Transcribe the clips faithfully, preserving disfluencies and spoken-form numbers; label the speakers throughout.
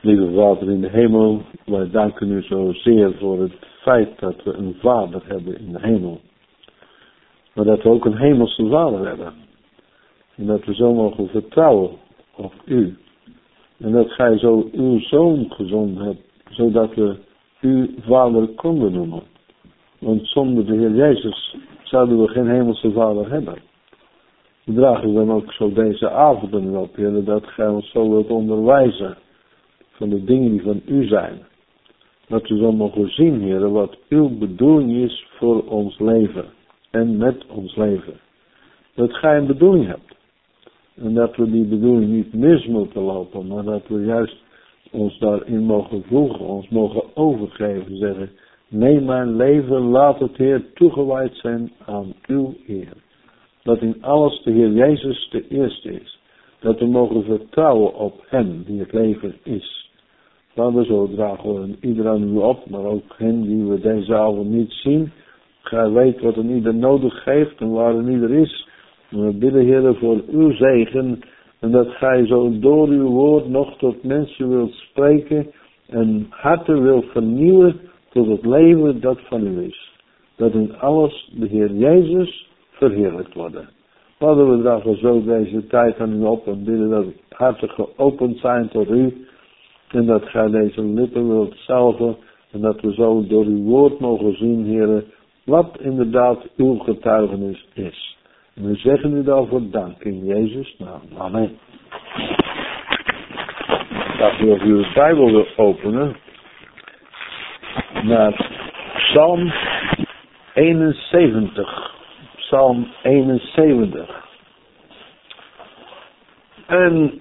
Speaker 1: Lieve Vader in de hemel, wij danken u zozeer voor het feit dat we een Vader hebben in de hemel. Maar dat we ook een hemelse Vader hebben. En dat we zo mogen vertrouwen op u. En dat gij zo uw Zoon gezonden hebt, zodat we u Vader konden noemen. Want zonder de Heer Jezus zouden we geen hemelse Vader hebben. We dragen dan ook zo deze avonden op, Heer, dat gij ons zo wilt onderwijzen van de dingen die van u zijn. Dat we zo mogen zien, Heer, wat uw bedoeling is voor ons leven en met ons leven. Dat gij een bedoeling hebt. En dat we die bedoeling niet mis moeten lopen, maar dat we juist ons daarin mogen voegen, ons mogen overgeven, zeggen, nee, mijn leven, laat het, Heer, toegewijd zijn aan uw eer. Dat in alles de Heer Jezus de eerste is. Dat we mogen vertrouwen op hem die het leven is. Vader, zo dragen we ieder aan u op, maar ook hen die we deze avond niet zien. Gij weet wat een ieder nodig heeft en waar een ieder is. En we bidden, Heer, voor uw zegen. En dat gij zo door uw woord nog tot mensen wilt spreken. En harten wilt vernieuwen tot het leven dat van u is. Dat in alles de Heer Jezus verheerlijkt wordt. Vader, we dragen zo deze tijd aan u op en bidden dat harten geopend zijn tot u. En dat gij deze lippen wilt salven. En dat we zo door uw woord mogen zien, Heer, wat inderdaad uw getuigenis is. En we zeggen u daarvoor dank in Jezus' naam. Amen. Dat u uw Bijbel wil openen naar Psalm eenenzeventig. Psalm eenenzeventig. En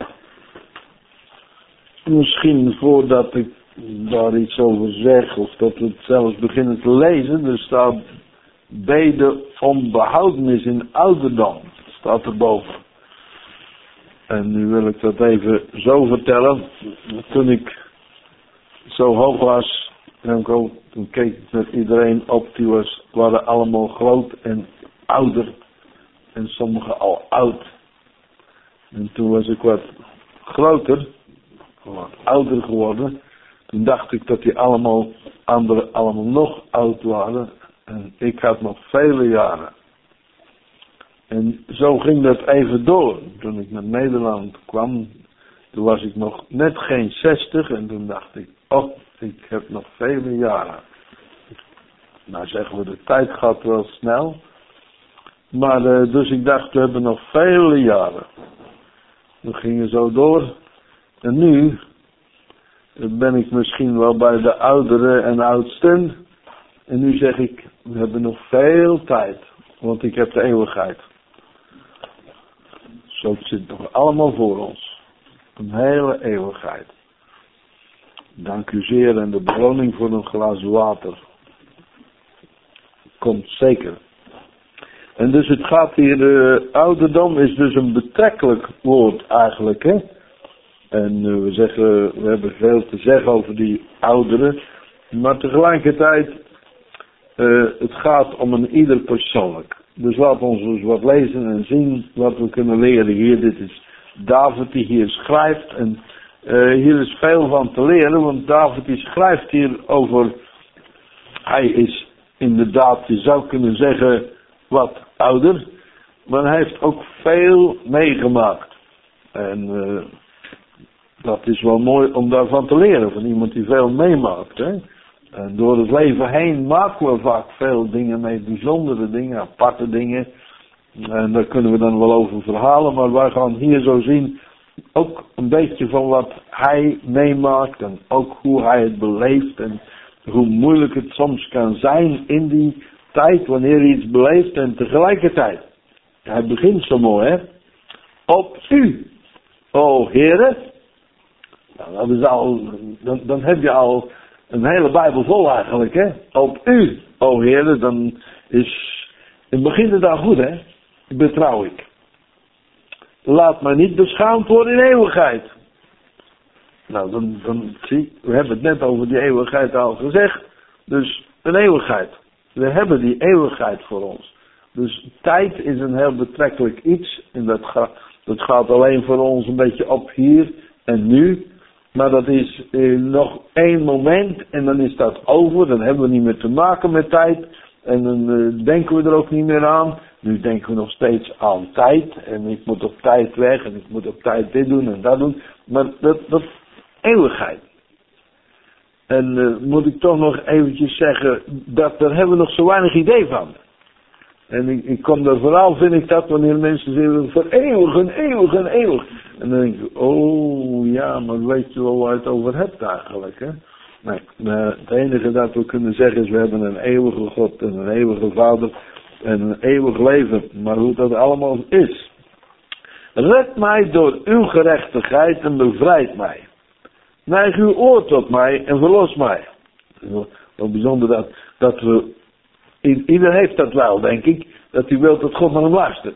Speaker 1: misschien voordat ik daar iets over zeg, of dat we het zelfs beginnen te lezen, er staat beden om behoudenis in ouderdom, staat erboven. En nu wil ik dat even zo vertellen. Toen ik zo hoog was, toen keek ik met iedereen op, die was, waren allemaal groot en ouder. En sommigen al oud. En toen was ik wat groter, wat ouder geworden. Toen dacht ik dat die allemaal, anderen allemaal nog oud waren. En ik had nog vele jaren. En zo ging dat even door. Toen ik naar Nederland kwam, toen was ik nog net geen zestig. En toen dacht ik, oh, ik heb nog vele jaren. Nou zeggen we, de tijd gaat wel snel. Maar uh, dus ik dacht, we hebben nog vele jaren. We gingen zo door. En nu ben ik misschien wel bij de ouderen en oudsten. En nu zeg ik, we hebben nog veel tijd. Want ik heb de eeuwigheid. Zo zit het nog allemaal voor ons. Een hele eeuwigheid. Dank u zeer en de beloning voor een glas water komt zeker. En dus het gaat hier, uh, ouderdom is dus een betrekkelijk woord eigenlijk, hè. En uh, we zeggen, we hebben veel te zeggen over die ouderen. Maar tegelijkertijd, uh, het gaat om een ieder persoonlijk. Dus laat ons dus wat lezen en zien wat we kunnen leren hier. Dit is David die hier schrijft. En uh, hier is veel van te leren, want David die schrijft hier over, hij is inderdaad, je zou kunnen zeggen, wat ouder. Maar hij heeft ook veel meegemaakt. En uh, dat is wel mooi om daarvan te leren, van iemand die veel meemaakt. Hè? En door het leven heen maken we vaak veel dingen mee, bijzondere dingen, aparte dingen. En daar kunnen we dan wel over verhalen, maar wij gaan hier zo zien ook een beetje van wat hij meemaakt en ook hoe hij het beleeft en hoe moeilijk het soms kan zijn in die tijd wanneer hij iets beleeft en tegelijkertijd. Hij begint zo mooi, hè? Op u, o Heere. Nou, dat is al, dan, dan heb je al een hele Bijbel vol eigenlijk, hè? Op u, o Heere, dan is, het begint het al goed, hè? Betrouw ik. Laat mij niet beschaamd worden in eeuwigheid. Nou, dan, dan zie, we hebben het net over die eeuwigheid al gezegd. Dus een eeuwigheid. We hebben die eeuwigheid voor ons. Dus tijd is een heel betrekkelijk iets. En dat gaat, dat gaat alleen voor ons een beetje op hier en nu. Maar dat is uh, nog één moment en dan is dat over. Dan hebben we niet meer te maken met tijd. En dan uh, denken we er ook niet meer aan. Nu denken we nog steeds aan tijd. En ik moet op tijd weg en ik moet op tijd dit doen en dat doen. Maar dat, dat eeuwigheid. En uh, moet ik toch nog eventjes zeggen, dat daar hebben we nog zo weinig idee van. En ik, ik kom daar vooral, vind ik dat, wanneer mensen zeggen, voor eeuwig en eeuwig en eeuwig. En dan denk ik, oh ja, maar weet je wel waar je het over hebt eigenlijk, hè? Nee, uh, het enige dat we kunnen zeggen is, we hebben een eeuwige God en een eeuwige Vader en een eeuwig leven. Maar hoe dat allemaal is. Red mij door uw gerechtigheid en bevrijd mij. Neig uw oor tot mij en verlos mij. Wat bijzonder dat, dat we, ieder heeft dat wel, denk ik, dat hij wil dat God naar hem luistert.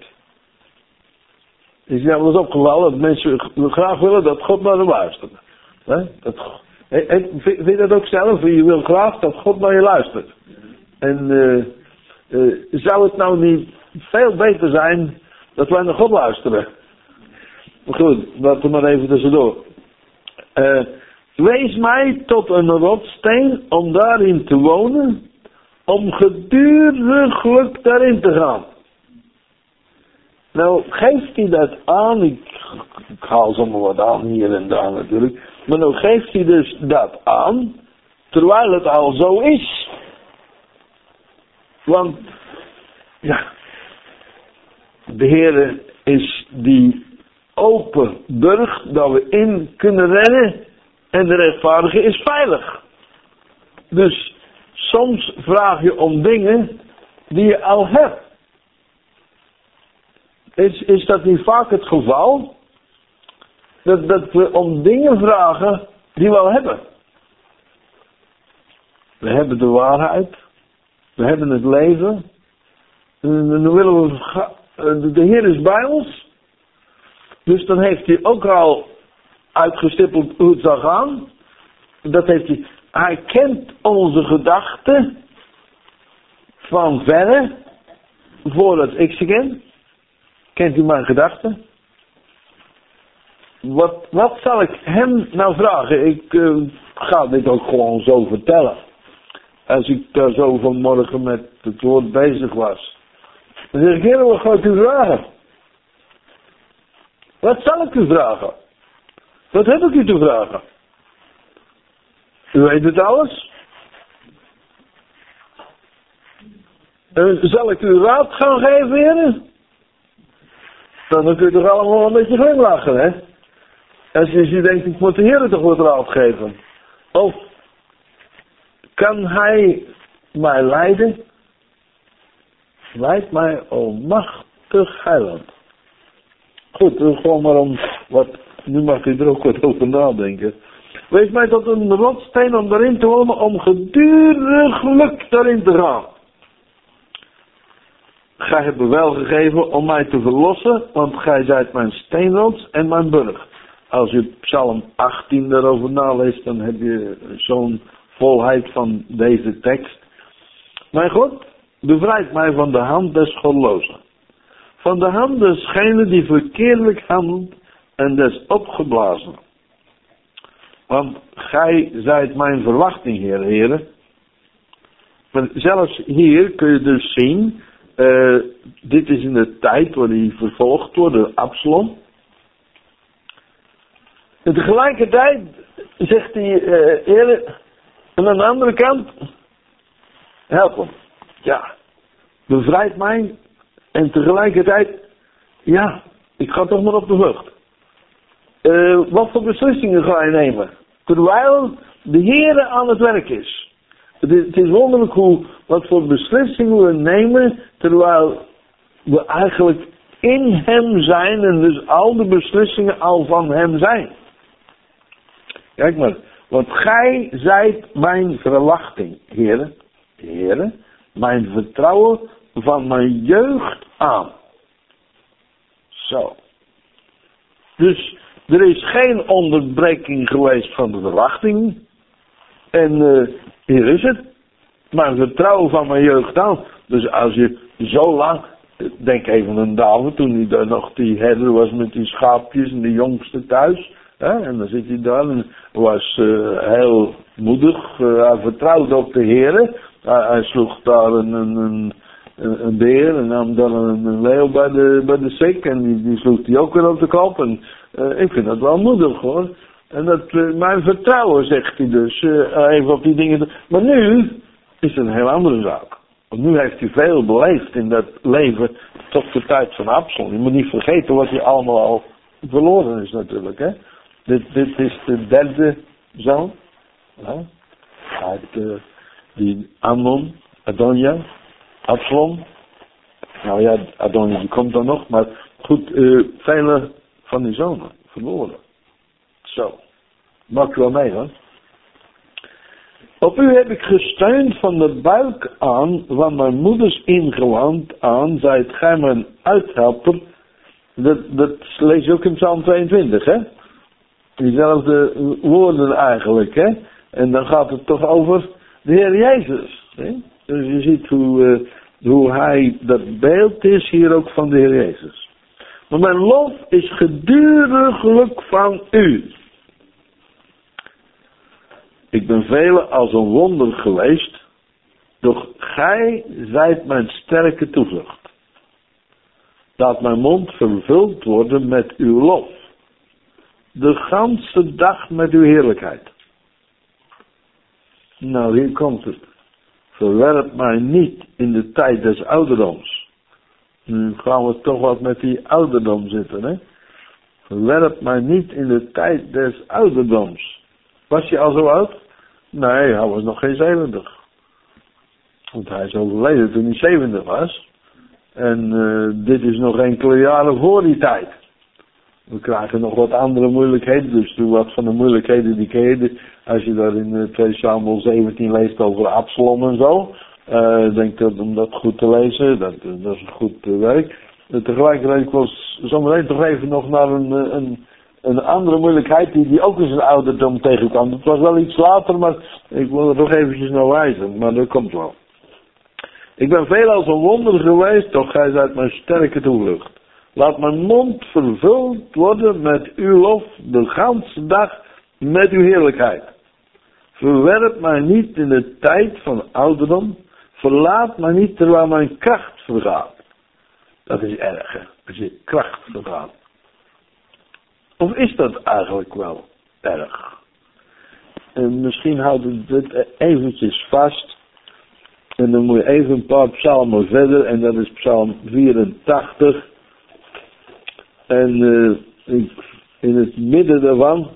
Speaker 1: Is ja wel eens opgevallen dat mensen graag willen dat God naar hem luistert. He? Dat, en, vind je dat ook zelf? Je wil graag dat God naar je luistert. En uh, uh, zou het nou niet veel beter zijn dat wij naar God luisteren? Maar goed, laten we maar even tussendoor. Uh, wees mij tot een rotsteen om daarin te wonen, om geduriglijk daarin te gaan. Nou, geeft hij dat aan, ik, ik haal zomaar wat aan hier en daar natuurlijk, maar nou geeft hij dus dat aan, terwijl het al zo is. Want, ja, de Heere is die open burcht dat we in kunnen rennen en de rechtvaardige is veilig. Dus soms vraag je om dingen die je al hebt. Is, is dat niet vaak het geval? Dat, dat we om dingen vragen die we al hebben. We hebben de waarheid. We hebben het leven. En dan willen we, de Heer is bij ons. Dus dan heeft hij ook al uitgestippeld hoe het zal gaan. Dat heeft hij. Hij kent onze gedachten van verre, voordat ik ze ken. Kent u mijn gedachten? Wat, wat zal ik hem nou vragen? Ik uh, ga dit ook gewoon zo vertellen. Als ik daar zo vanmorgen met het woord bezig was. Dan zeg ik, Heer, wat ga ik u vragen? Wat zal ik u vragen? Wat heb ik u te vragen? U weet het alles? En zal ik u raad gaan geven, heren? Dan kun je toch allemaal een beetje glimlachen, hè? Als je, als je denkt, ik moet de Heer toch wat raad geven. Of kan hij mij leiden? Leid mij, o machtig heiland. Goed, gewoon maar om wat, nu mag je er ook wat over nadenken. Wees mij tot een rotsteen om daarin te wonen, om geduriglijk daarin te gaan. Gij hebt bevel gegeven om mij te verlossen, want gij zijt mijn steenrots en mijn burcht. Als je Psalm achttien daarover naleest, dan heb je zo'n volheid van deze tekst. Mijn God, bevrijd mij van de hand des godlozen. Van de hand desgene die verkeerdelijk handelt en des opgeblazen. Want gij zijt mijn verwachting, Heer, heren. Maar zelfs hier kun je dus zien, uh, dit is in de tijd waar hij vervolgd wordt door Absalom. En tegelijkertijd zegt hij, uh, heren, en aan de andere kant, help hem. Ja, bevrijd mij. En tegelijkertijd, ja, ik ga toch maar op de vlucht. Uh, wat voor beslissingen ga je nemen? Terwijl de Heer aan het werk is. Het is, het is wonderlijk hoe, wat voor beslissingen we nemen, terwijl we eigenlijk in hem zijn en dus al de beslissingen al van hem zijn. Kijk maar, want gij zijt mijn verwachting, heren, heren, mijn vertrouwen van mijn jeugd aan. Zo. Dus er is geen onderbreking geweest van de verwachting. En uh, hier is het. Mijn vertrouwen van mijn jeugd aan. Dus als je zo lang, denk even aan David, toen hij daar nog die herder was met die schaapjes en de jongste thuis. Hè? En dan zit hij daar en was uh, heel moedig. Uh, hij vertrouwde op de Heer. Hij, hij sloeg daar een, een, een, een beer en nam dan een, een leeuw bij de, bij de sik. En die, die sloeg hij ook weer op de kop. En uh, ik vind dat wel moedig hoor. En dat uh, mijn vertrouwen, zegt hij dus. Uh, even op die dingen. Maar nu is het een heel andere zaak. Want nu heeft hij veel beleefd in dat leven tot de tijd van Absalom. Je moet niet vergeten wat hij allemaal al verloren is natuurlijk. Hè? Dit, dit is de derde zoon. Ja? Uit uh, die Amnon, Adonja, Absalom. Nou ja, Adonja die komt dan nog. Maar goed, uh, vele van die zonen verloren. Zo. Maak je wel mee hoor. Op u heb ik gesteund van de buik aan, van mijn moeders ingeland aan, zijt gij mijn uithelper. Dat, dat lees je ook in Psalm tweeëntwintig, hè? Diezelfde woorden eigenlijk, hè? En dan gaat het toch over de Heer Jezus. Hè? Dus je ziet hoe, uh, hoe hij dat beeld is hier ook van de Heer Jezus. Maar mijn lof is geduriglijk van u. Ik ben velen als een wonder geweest, doch gij zijt mijn sterke toevlucht. Laat mijn mond vervuld worden met uw lof, de ganse dag met uw heerlijkheid. Nou, hier komt het. Verwerp mij niet in de tijd des ouderdoms. Nu gaan we toch wat met die ouderdom zitten, hè. Verwerp mij niet in de tijd des ouderdoms. Was je al zo oud? Nee, hij was nog geen zeventig. Want hij is overleden toen hij zeventig was. En uh, dit is nog enkele jaren voor die tijd. We krijgen nog wat andere moeilijkheden. Dus wat van de moeilijkheden die ken je. Als je daar in uh, twee Samuel zeventien leest over Absalom en zo. Uh, ik denk dat om dat goed te lezen. Dat, dat is een goed uh, werk. Uh, tegelijkertijd ik was zometeen toch even nog naar een... een Een andere moeilijkheid die hij ook in zijn ouderdom tegenkwam. Het was wel iets later, maar ik wil er nog eventjes naar wijzen. Maar dat komt wel. Ik ben veel als een wonder geweest, doch gij zijt mijn sterke toevlucht. Laat mijn mond vervuld worden met uw lof de ganse dag met uw heerlijkheid. Verwerp mij niet in de tijd van ouderdom. Verlaat mij niet terwijl mijn kracht vergaat. Dat is erg, hè? Als je kracht vergaat. Of is dat eigenlijk wel erg? En misschien houden we dit eventjes vast. En dan moet je even een paar psalmen verder. En dat is psalm vierentachtig. En uh, in het midden daarvan.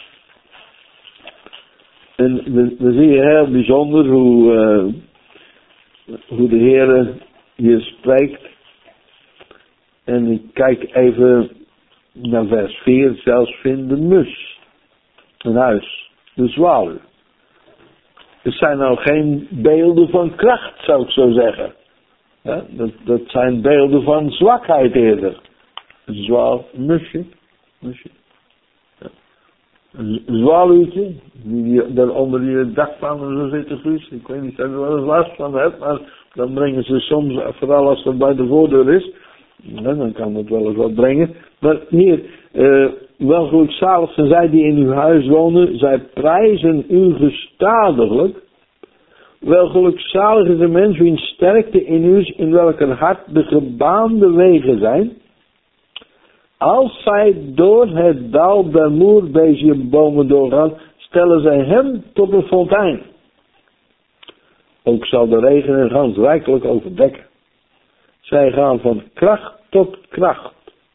Speaker 1: En dan zie je heel bijzonder hoe, uh, hoe de Heer hier spreekt. En ik kijk even... naar vers vier, zelfs vindt de mus een huis, de zwaluw. Het zijn nou geen beelden van kracht, zou ik zo zeggen. Ja, dat, dat zijn beelden van zwakheid eerder. Een zwaal, een musje, musje. Ja. Een zwaluwtje, die daar onder die dakpannen zo zitten, Guus. Ik weet niet of je er wel eens last van hebt, maar dan brengen ze soms, vooral als het bij de voordeur is, ja, dan kan het wel eens wat brengen. Maar hier, uh, wel gelukzalig zijn zij die in uw huis wonen, zij prijzen u gestadiglijk. Wel gelukzalig is de mens wiens sterkte in u is, in welker hart de gebaande wegen zijn. Als zij door het dal der moerbezembomen doorgaan, stellen zij hem tot een fontein. Ook zal de regen en gans rijkelijk overdekken. Zij gaan van kracht tot kracht.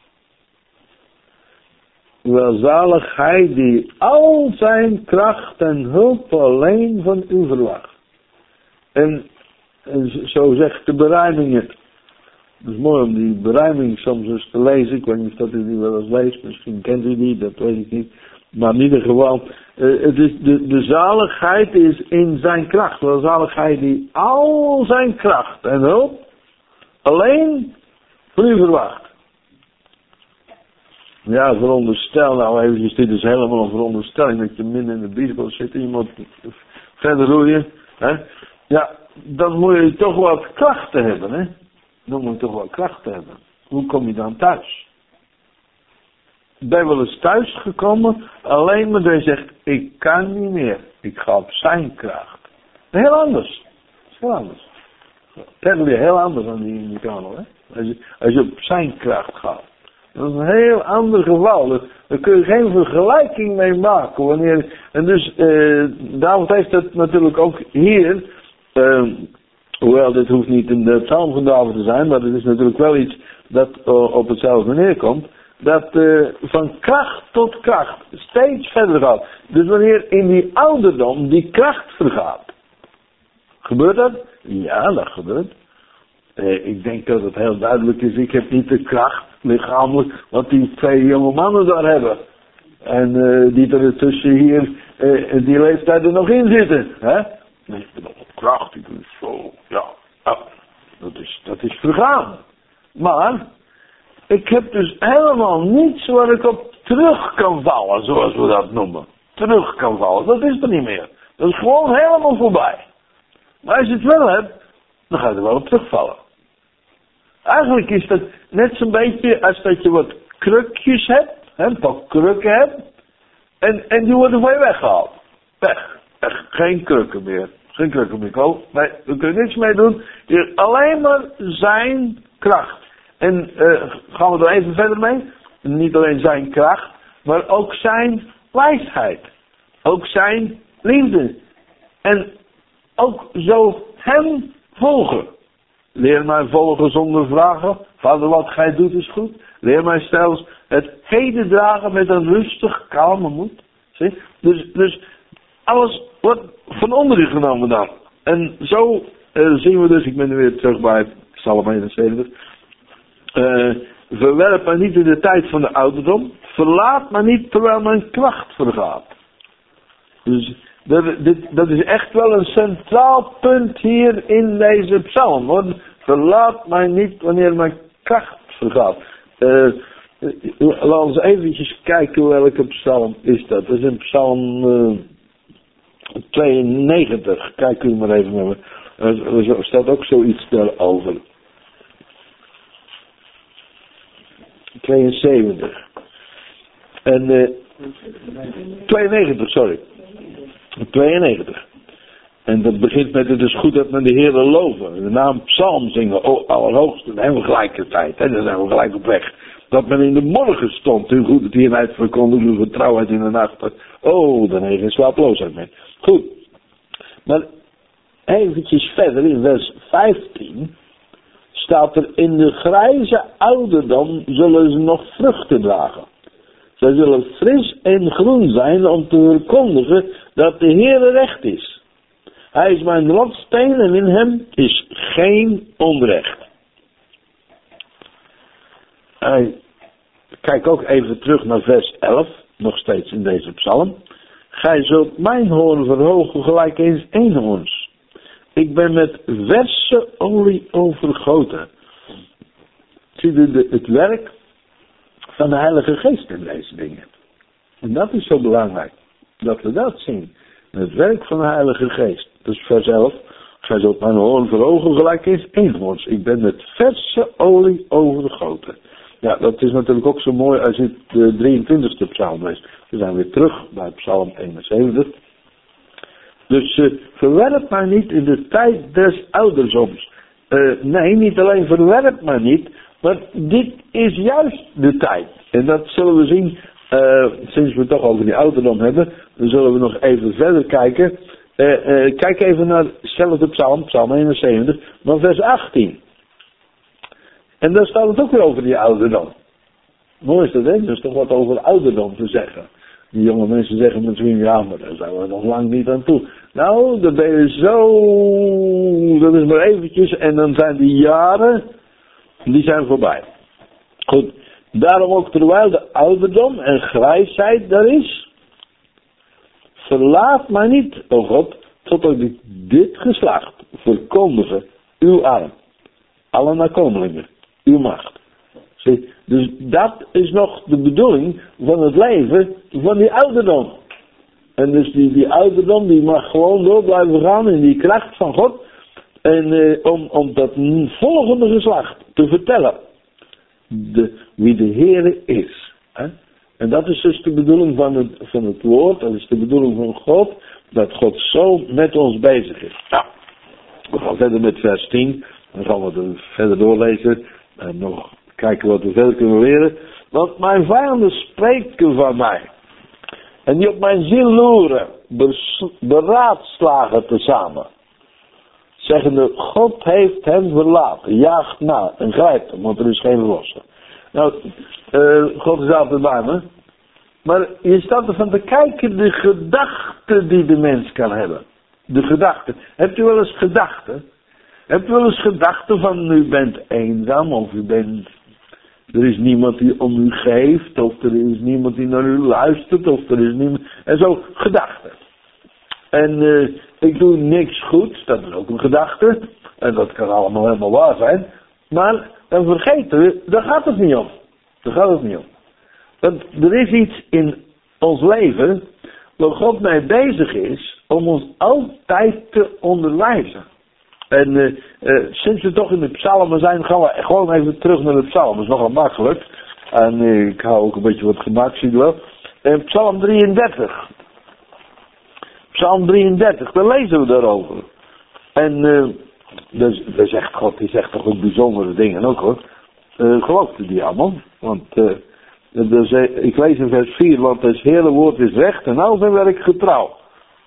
Speaker 1: Welzalig hij die al zijn kracht en hulp alleen van u verwacht. En, en zo zegt de berijming het. Het is mooi om die berijming soms eens te lezen. Ik weet niet of dat u die wel eens leest. Misschien kent u die, dat weet ik niet. Maar in ieder geval, uh, het is de, de zaligheid is in zijn kracht. Welzaligheid die al zijn kracht en hulp alleen van u verwacht. Ja, veronderstel nou eventjes, dit is helemaal een veronderstelling dat je midden in de Bijbel zit, iemand verder roeien, hè? Ja, dan moet je toch wat krachten hebben, hè? Dan moet je toch wat krachten hebben. Hoe kom je dan thuis? ben wel eens thuis gekomen, alleen maar hij zegt, ik kan niet meer. Ik ga op zijn kracht. Heel anders. Heel anders. Dat is weer heel anders dan die in die kanaal, hè. Als je, als je op zijn kracht gaat. Dat is een heel ander geval. Daar, daar kun je geen vergelijking mee maken. Wanneer, en dus, uh, David heeft het natuurlijk ook hier, uh, hoewel dit hoeft niet in de psalm van David te zijn, maar het is natuurlijk wel iets dat uh, op hetzelfde neerkomt. Dat uh, van kracht tot kracht steeds verder gaat. Dus wanneer in die ouderdom die kracht vergaat. Gebeurt dat? Ja, dat gebeurt. Uh, ik denk dat het heel duidelijk is. Ik heb niet de kracht lichamelijk wat die twee jonge mannen daar hebben. En uh, die er tussen hier uh, die leeftijd er nog in zitten. Hè? Nee, ik ben nog op kracht. Ik ben zo. Ja. Oh, dat is, dat is vergaan. Maar ik heb dus helemaal niets waar ik op terug kan vallen, zoals we dat noemen. Terug kan vallen. Dat is er niet meer. Dat is gewoon helemaal voorbij. Maar als je het wel hebt, dan ga je er wel op terugvallen. Eigenlijk is dat net zo'n beetje als dat je wat krukjes hebt, hè, een paar krukken hebt, en, en die worden van je weggehaald. Weg. Echt geen krukken meer. Geen krukken meer. Oh, nee, daar kun je niks mee doen. Je hebt alleen maar zijn kracht. En uh, gaan we er even verder mee? Niet alleen zijn kracht, maar ook zijn wijsheid. Ook zijn liefde. En ook zo hem volgen. Leer mij volgen zonder vragen. Vader, wat gij doet is goed. Leer mij zelfs het heden dragen met een rustig, kalme moed. Zie? Dus, dus alles wordt van onder u genomen dan. En zo uh, zien we dus, ik ben nu weer terug bij Psalm eenenzeventig. Uh, verwerp mij niet in de tijd van de ouderdom. Verlaat mij niet terwijl mijn kracht vergaat. Dus dat, dit, dat is echt wel een centraal punt hier in deze psalm. Hoor. Verlaat mij niet wanneer mijn kracht vergaat. Uh, laten we eventjes kijken welke psalm is dat. Dat is in psalm uh, tweeënnegentig. Kijk u maar even naar me. Uh, er staat ook zoiets daarover. tweeënzeventig. En uh, tweeënnegentig, sorry. tweeënnegentig. En dat begint met het is goed dat men de Heer loven. De naam psalm zingen. Oh, allerhoogste. Dan hebben we gelijkertijd. Hè? Dan zijn we gelijk op weg. Dat men in de morgen stond. Uw goedertierenheid verkondigde. Uw getrouwheid in de nacht. Oh, dan heeft geen slaaploosheid meer. Goed. Maar eventjes verder in vers vijftien. Staat er in de grijze ouderdom zullen ze nog vruchten dragen. Zij zullen fris en groen zijn om te verkondigen dat de Heer recht is. Hij is mijn rotsteen en in hem is geen onrecht. Uh, kijk ook even terug naar vers elf, nog steeds in deze psalm. Gij zult mijn hoorn verhogen gelijk eens eenhoorns. Ik ben met verse olie overgoten. Zie je de, het werk van de Heilige Geest in deze dingen. En dat is zo belangrijk. Dat we dat zien. Het werk van de Heilige Geest. Dus vers elf. Gij zult mijn hoorn verhogen gelijk eens eenhoorns. Ik ben met verse olie overgoten. Ja, dat is natuurlijk ook zo mooi als je de drieëntwintigste psalm leest. We zijn weer terug bij psalm eenenzeventig. Dus uh, verwerp maar niet in de tijd des ouderdoms. Uh, nee, niet alleen verwerp maar niet, maar dit is juist de tijd. En dat zullen we zien, uh, sinds we het toch over die ouderdom hebben, dan zullen we nog even verder kijken. Uh, uh, kijk even naar dezelfde psalm, psalm eenenzeventig, maar vers achttien. En daar staat het ook weer over die ouderdom. Mooi is dat, hè? Er is toch wat over ouderdom te zeggen. Die jonge mensen zeggen misschien, ja, maar daar zijn we nog lang niet aan toe. Nou, dat ben je zo, dat is maar eventjes, en dan zijn die jaren, die zijn voorbij. Goed, daarom ook terwijl de ouderdom en grijsheid daar is, verlaat mij niet, o God, totdat ik dit geslacht verkondige, uw arm, alle nakomelingen, uw macht. Zie, dus dat is nog de bedoeling van het leven van die ouderdom. En dus die, die ouderdom die mag gewoon door blijven gaan in die kracht van God. En eh, om, om dat volgende geslacht te vertellen. De, wie de Heere is. Hè? En dat is dus de bedoeling van het, van het woord, dat is de bedoeling van God, dat God zo met ons bezig is. Nou, we gaan verder met vers tien, dan gaan we er verder doorlezen en nog kijken wat we verder kunnen leren. Want mijn vijanden spreken van mij en die op mijn ziel loeren, beraadslagen tezamen. Zeggende, God heeft hem verlaten, jaagt na en grijpt hem, want er is geen verlosser. Nou, uh, God is altijd bij me. Maar je staat ervan te kijken de gedachten die de mens kan hebben. De gedachten. Hebt u wel eens gedachten? Hebt u wel eens gedachten van u bent eenzaam of u bent... Er is niemand die om u geeft of er is niemand die naar u luistert of er is niemand... En zo, gedachten. En uh, ik doe niks goed, dat is ook een gedachte. En dat kan allemaal helemaal waar zijn. Maar dan vergeten we, daar gaat het niet om. Daar gaat het niet om. Want er is iets in ons leven waar God mee bezig is om ons altijd te onderwijzen. En uh, uh, sinds we toch in de psalmen zijn, gaan we gewoon even terug naar de psalmen. Dat is nogal makkelijk. En uh, ik hou ook een beetje wat gemak, zie je wel. Uh, Psalm drieëndertig. Psalm drieëndertig, daar lezen we daarover. En uh, daar, daar zegt God, die zegt toch ook bijzondere dingen ook hoor. Uh, geloofde die allemaal? Want uh, dus, uh, ik lees in vers vier, want het hele woord is recht en al zijn werk getrouw.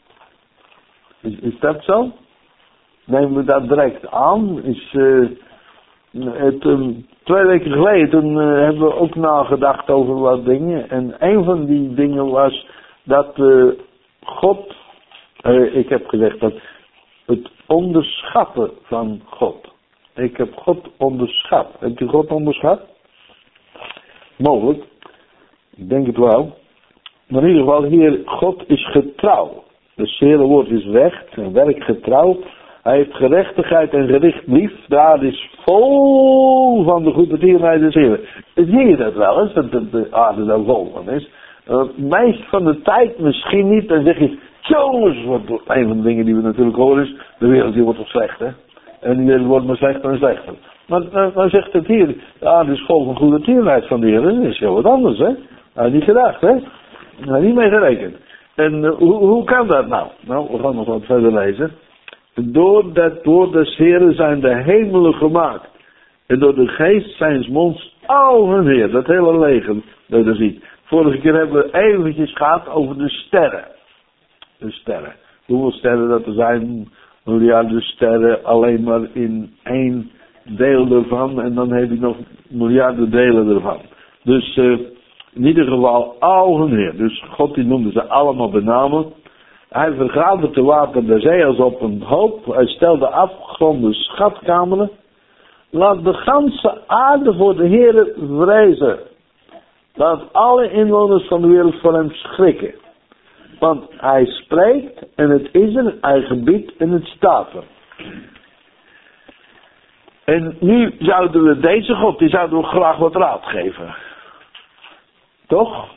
Speaker 1: Is, is dat zo? Nemen we dat direct aan? Is, uh, het, um, twee weken geleden toen, uh, hebben we ook nagedacht over wat dingen. En een van die dingen was dat uh, God, uh, ik heb gezegd dat het onderschatten van God. Ik heb God onderschat. Heb je God onderschat? Mogelijk. Ik denk het wel. Maar in ieder geval, hier, God is getrouw. Dus het hele woord is recht en werk getrouw. Hij heeft gerechtigheid en gericht lief. De aarde is vol van de goedertierenheid des Heeren. Zie je dat wel eens, dat de aarde daar vol van is? Uh, meest van de tijd misschien niet. Dan zeg je, jongens, wat een van de dingen die we natuurlijk horen is, de wereld die wordt toch slecht, hè? En die wereld wordt maar slechter en slechter. Maar uh, dan zegt het hier, de aarde is vol van goedertierenheid van de Heeren. Dat is heel wat anders, hè? Nou, niet gedacht, hè? Nou, niet mee gerekend. En uh, hoe, hoe kan dat nou? Nou, we gaan nog wat verder lezen. Door dat woord des Heeren zijn de hemelen gemaakt. En door de geest zijn monds al hun Heer. Dat hele leger, dat je ziet. Vorige keer hebben we eventjes gehad over de sterren. De sterren. Hoeveel sterren dat er zijn. Miljarden sterren alleen maar in één deel ervan. En dan heb je nog miljarden delen ervan. Dus uh, in ieder geval al hun Heer. Dus God die noemde ze allemaal benamen. Hij vergaat de water der zee als op een hoop. Hij stelde afgronden schatkameren. Laat de ganse aarde voor de Heere vrezen. Laat alle inwoners van de wereld voor hem schrikken. Want hij spreekt en het is er, hij gebiedt en het staat er. En nu zouden we deze God, die zouden we graag wat raad geven. Toch?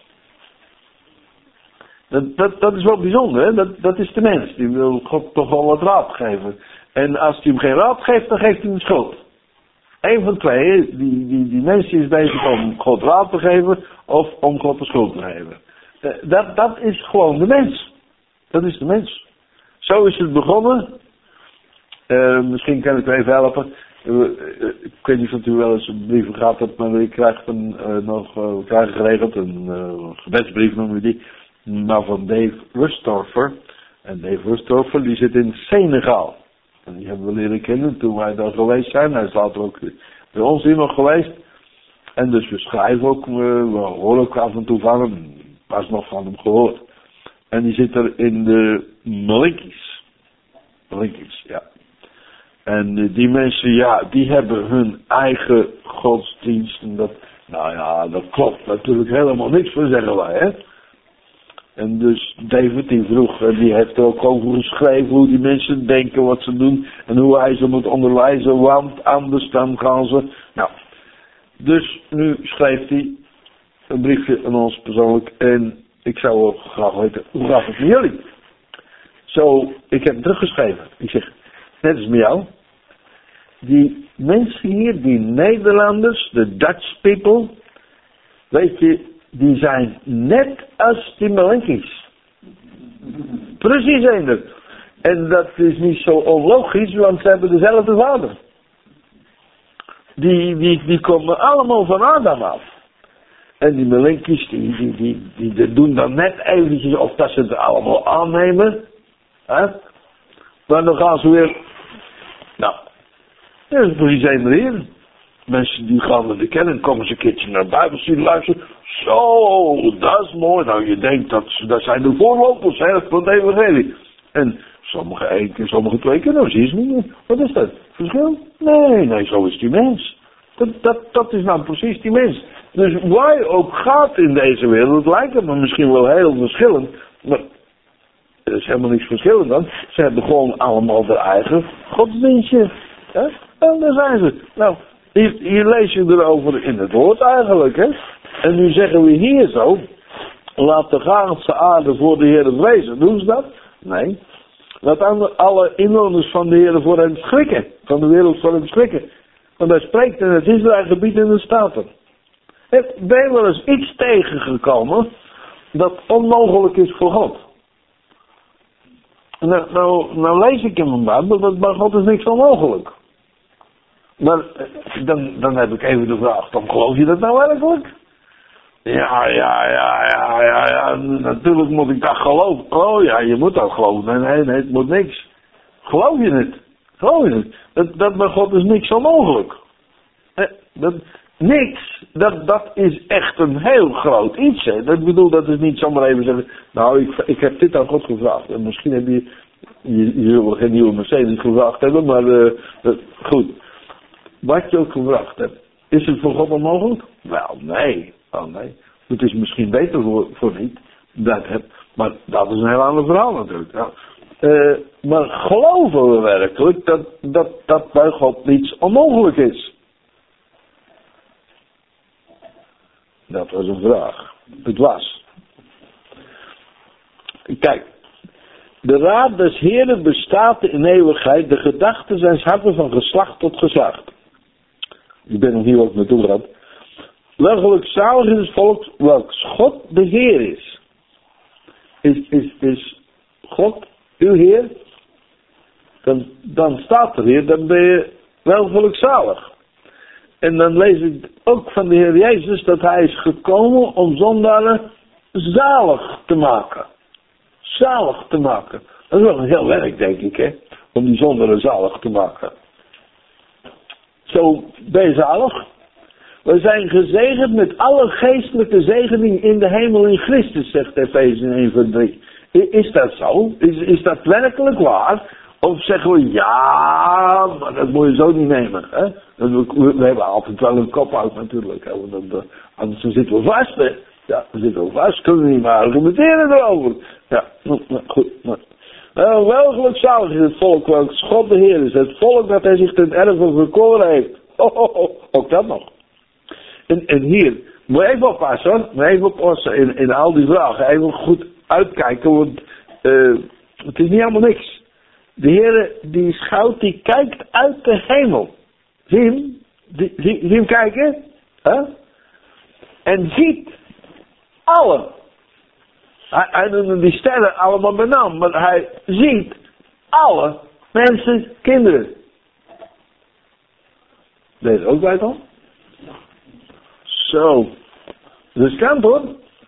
Speaker 1: Dat, dat, dat is wel bijzonder, hè? Dat, dat is de mens. Die wil God toch wel wat raad geven. En als hij hem geen raad geeft, dan geeft hij hem schuld. Eén van twee, die, die, die mens is bezig om God raad te geven of om God de schuld te geven. Dat, dat is gewoon de mens. Dat is de mens. Zo is het begonnen. Uh, misschien kan ik u even helpen. Uh, uh, ik weet niet of u wel eens een brief gehad hebt, maar ik krijg een, uh, nog, uh, we krijgen geregeld een uh, gebedsbrief, noemen we die. Maar van Dave Wusthofer. En Dave Wusthofer die zit in Senegal. En die hebben we leren kennen toen wij daar geweest zijn. Hij is later ook bij ons hier nog geweest. En dus we schrijven ook, we horen ook af en toe van hem. Pas nog van hem gehoord. En die zit er in de Malinkies. Malinkies, ja. En die mensen, ja, die hebben hun eigen godsdienst. En dat, nou ja, dat klopt natuurlijk helemaal niks van, zeggen wij, hè. En dus David die vroeg, die heeft er ook over geschreven hoe die mensen denken, wat ze doen. En hoe hij ze moet onderwijzen, want anders dan gaan ze. Nou, dus nu schrijft hij een briefje aan ons persoonlijk. En ik zou ook graag weten, hoe gaat het met jullie? Zo, ik heb hem teruggeschreven. Ik zeg, net als met jou. Die mensen hier, die Nederlanders, de Dutch people. Weet je, die zijn net als die Melenkies. Precies eender. En dat is niet zo onlogisch, want ze hebben dezelfde vader. Die, die, die komen allemaal van Adam af. En die Melenkies, die, die, die, die, die doen dan net eventjes of dat ze het allemaal aannemen. Hè? Maar dan gaan ze weer... Nou, dat is precies eender hier. Mensen die gaan naar de kerk, komen ze een keertje naar de Bijbelstudie luisteren. Zo, dat is mooi. Nou, je denkt dat, dat zijn de voorlopers hè, van het evangelie. En sommige één keer, sommige twee keer, nou zie je ze niet meer. Wat is dat? Verschil? Nee, nee, zo is die mens. Dat, dat, dat is nou precies die mens. Dus waar je ook gaat in deze wereld, het lijkt me misschien wel heel verschillend. Maar er is helemaal niks verschillend dan. Ze hebben gewoon allemaal hun eigen godsdienstje. Hè? En daar zijn ze. Nou, hier, hier lees je erover in het woord eigenlijk. Hè? En nu zeggen we hier zo, laat de gaanse aarde voor de Heer vrezen. Doen ze dat? Nee. Laat alle inwoners van de Heer voor hem schrikken. Van de wereld voor hem schrikken. Want hij spreekt in het Israëlgebied in de Staten. Ben je wel eens iets tegengekomen dat onmogelijk is voor God? Nou, nou, nou lees ik in mijn Bijbel dat bij God is niks onmogelijk. Maar dan, dan heb ik even de vraag, dan geloof je dat nou werkelijk? Ja, ja, ja, ja, ja, ja, natuurlijk moet ik dat geloven. Oh ja, je moet dat geloven. Nee, nee, nee, het moet niks. Geloof je het? Geloof je het? Dat, dat bij God is niks onmogelijk. Dat, niks, dat, dat is echt een heel groot iets. Hè. Dat bedoel, dat is niet zomaar even zeggen, nou, ik, ik heb dit aan God gevraagd. En misschien heb je, je, je zult geen nieuwe Mercedes gevraagd hebben, maar uh, uh, goed. Wat je ook gevraagd hebt, is het voor God onmogelijk? Wel, nee. Oh, nee. Het is misschien beter voor, voor niet, dat heb, maar dat is een heel ander verhaal natuurlijk. Ja. Uh, maar geloven we werkelijk dat, dat, dat bij God niets onmogelijk is? Dat was een vraag. Het was. Kijk. De raad des Heeren bestaat in eeuwigheid. De gedachten zijn harten van geslacht tot geslacht. Ik ben nog hier ook naartoe gehad. Welk zalig is het volk welks God de Heer is. Is, is, is God uw Heer? Dan, dan staat er hier, dan ben je wel gelukzalig. En dan lees ik ook van de Heer Jezus dat hij is gekomen om zondaren zalig te maken. Zalig te maken. Dat is wel een heel werk, denk ik, hè. Om die zondaren zalig te maken. Zo ben je zalig. We zijn gezegend met alle geestelijke zegening in de hemel in Christus, zegt Efeze één vers drie. Is dat zo? Is, is dat werkelijk waar? Of zeggen we, ja, maar dat moet je zo niet nemen. Hè? We, we hebben altijd wel een kop uit natuurlijk. Hè? Want, anders zitten we vast. Hè? Ja, dan zitten we vast. Kunnen we niet meer argumenteren erover. Ja, nou, goed. Maar. Uh, wel gelukzalig is het volk, want God de Heer is. Het volk dat hij zich ten erve verkoren heeft. Oh, oh, oh, ook dat nog. En, en hier, moet je even oppassen hoor. Moet je even oppassen in, in al die vragen. Even goed uitkijken, want uh, het is niet helemaal niks. De Heer die schouwt, die kijkt uit de hemel. Zie je hem? Zie, zie, zie hem kijken? Huh? En ziet alle. Hij, hij noemde die sterren allemaal bij naam, maar hij ziet alle mensen, kinderen. Deze ook bij dan? Zo. Dus kan hoor.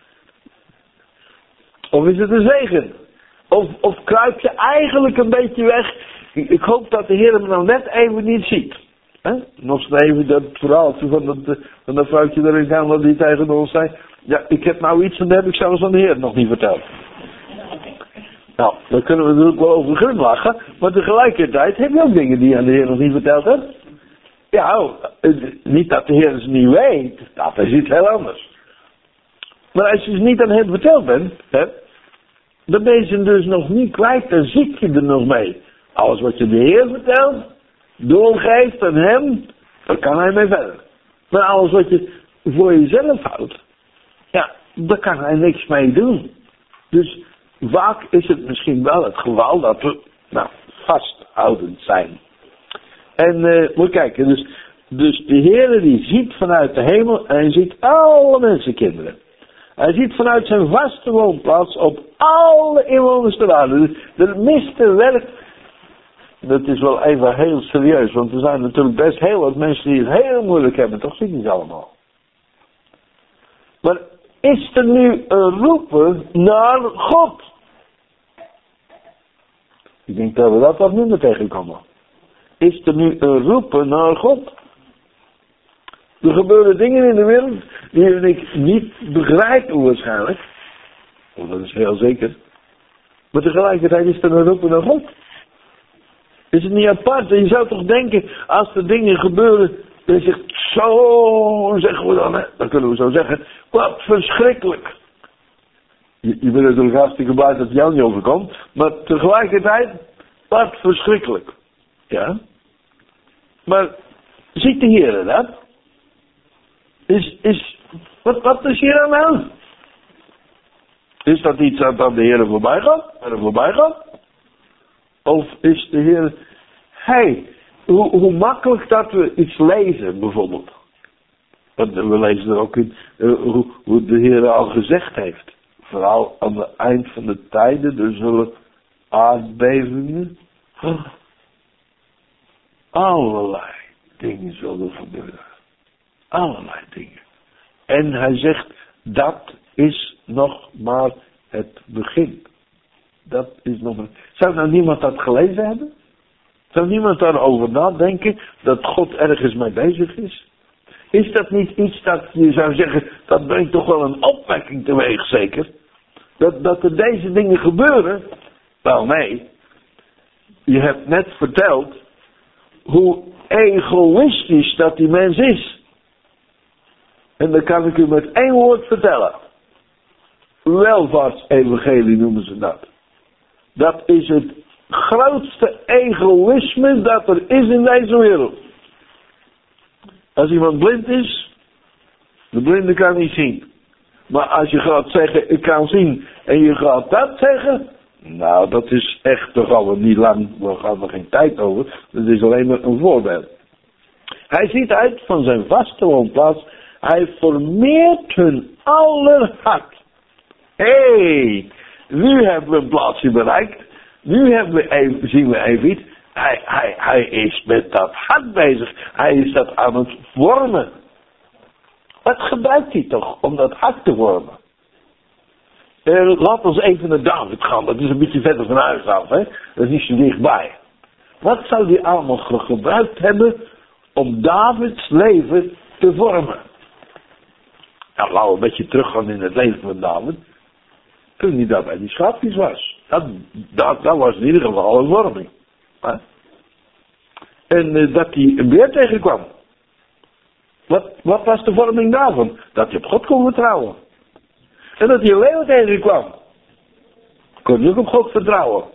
Speaker 1: Of is het een zegen? Of, of kruip je eigenlijk een beetje weg? Ik hoop dat de Heer hem nou net even niet ziet. He? Nog even dat verhaaltje van dat, van dat vrouwtje erin gaan wat die tegen ons zei. Ja, ik heb nou iets en dat heb ik zelfs aan de Heer nog niet verteld. Nou, daar kunnen we natuurlijk wel over grimlachen. Maar tegelijkertijd heb je ook dingen die je aan de Heer nog niet verteld hebt. Ja, niet dat de Heer ze niet weet. Dat is iets heel anders. Maar als je ze niet aan hem verteld bent, hè, dan ben je ze dus nog niet kwijt. Dan zit je er nog mee. Alles wat je de Heer vertelt, doorgeeft aan hem, dan kan hij mee verder. Maar alles wat je voor jezelf houdt, ja, daar kan hij niks mee doen. Dus vaak is het misschien wel het geval dat we, nou, vasthoudend zijn. En uh, moet kijken, dus, dus de Heer die ziet vanuit de hemel en hij ziet alle mensenkinderen. Hij ziet vanuit zijn vaste woonplaats op alle inwoners ter aarde. Dus de meeste werk, dat is wel even heel serieus, want er zijn natuurlijk best heel wat mensen die het heel moeilijk hebben, toch zie je niet allemaal. Maar is er nu een roepen naar God? Ik denk dat we dat wat minder tegenkomen. Is er nu een roepen naar God? Er gebeuren dingen in de wereld die ik niet begrijp waarschijnlijk. Oh, dat is heel zeker. Maar tegelijkertijd is er een roepen naar God. Is het niet apart? Je zou toch denken, als er dingen gebeuren, dan zegt zo, zeggen we dan, hè? Dan kunnen we zo zeggen, wat verschrikkelijk. Je, je bent natuurlijk hartstikke blij dat het jou niet overkomt, maar tegelijkertijd, wat verschrikkelijk. Ja? Maar, ziet de Heer dat? Is, is, wat, wat is hier aan de hand? Is dat iets dat aan de Heer voorbij gaat? Er voorbij gaat? Of is de Heer, hey, hoe, hoe makkelijk dat we iets lezen bijvoorbeeld. Want we lezen er ook in uh, hoe, hoe de Heer al gezegd heeft. Vooral aan het eind van de tijden, er zullen aardbevingen. Oh, allerlei dingen zullen gebeuren. Allerlei dingen. En hij zegt, dat is nog maar het begin. Dat is nog maar... Zou nou niemand dat gelezen hebben? Zou niemand daarover nadenken dat God ergens mee bezig is? Is dat niet iets dat je zou zeggen, dat brengt toch wel een opwekking teweeg zeker? Dat, dat er deze dingen gebeuren? Wel nee. Je hebt net verteld hoe egoïstisch dat die mens is. En dan kan ik u met één woord vertellen. Welvaartsevangelie noemen ze dat. Dat is het grootste egoïsme dat er is in deze wereld. Als iemand blind is, de blinde kan niet zien. Maar als je gaat zeggen, ik kan zien, en je gaat dat zeggen, nou dat is echt, daar gaan we niet lang, we gaan er geen tijd over. Dat is alleen maar een voorbeeld. Hij ziet uit van zijn vaste woonplaats, hij formeert hun aller hart. Hé, hey, nu hebben we een plaatsje bereikt. Nu hebben we even, zien we even iets. Hij, hij, hij is met dat hart bezig. Hij is dat aan het vormen. Wat gebruikt hij toch om dat hart te vormen? Uh, laat ons even naar David gaan. Dat is een beetje verder van huis af. Hè? Dat is niet zo dichtbij. Wat zou hij allemaal gebruikt hebben om Davids leven te vormen? Nou, laten we een beetje teruggaan in het leven van David. Toen hij daar bij die schaapjes was. Dat, dat, dat was in ieder geval een vorming. Hè? En uh, dat hij een beer tegenkwam. Wat, wat was de vorming daarvan? Dat hij op God kon vertrouwen. En dat hij een leeuw tegenkwam. Kon hij ook op God vertrouwen.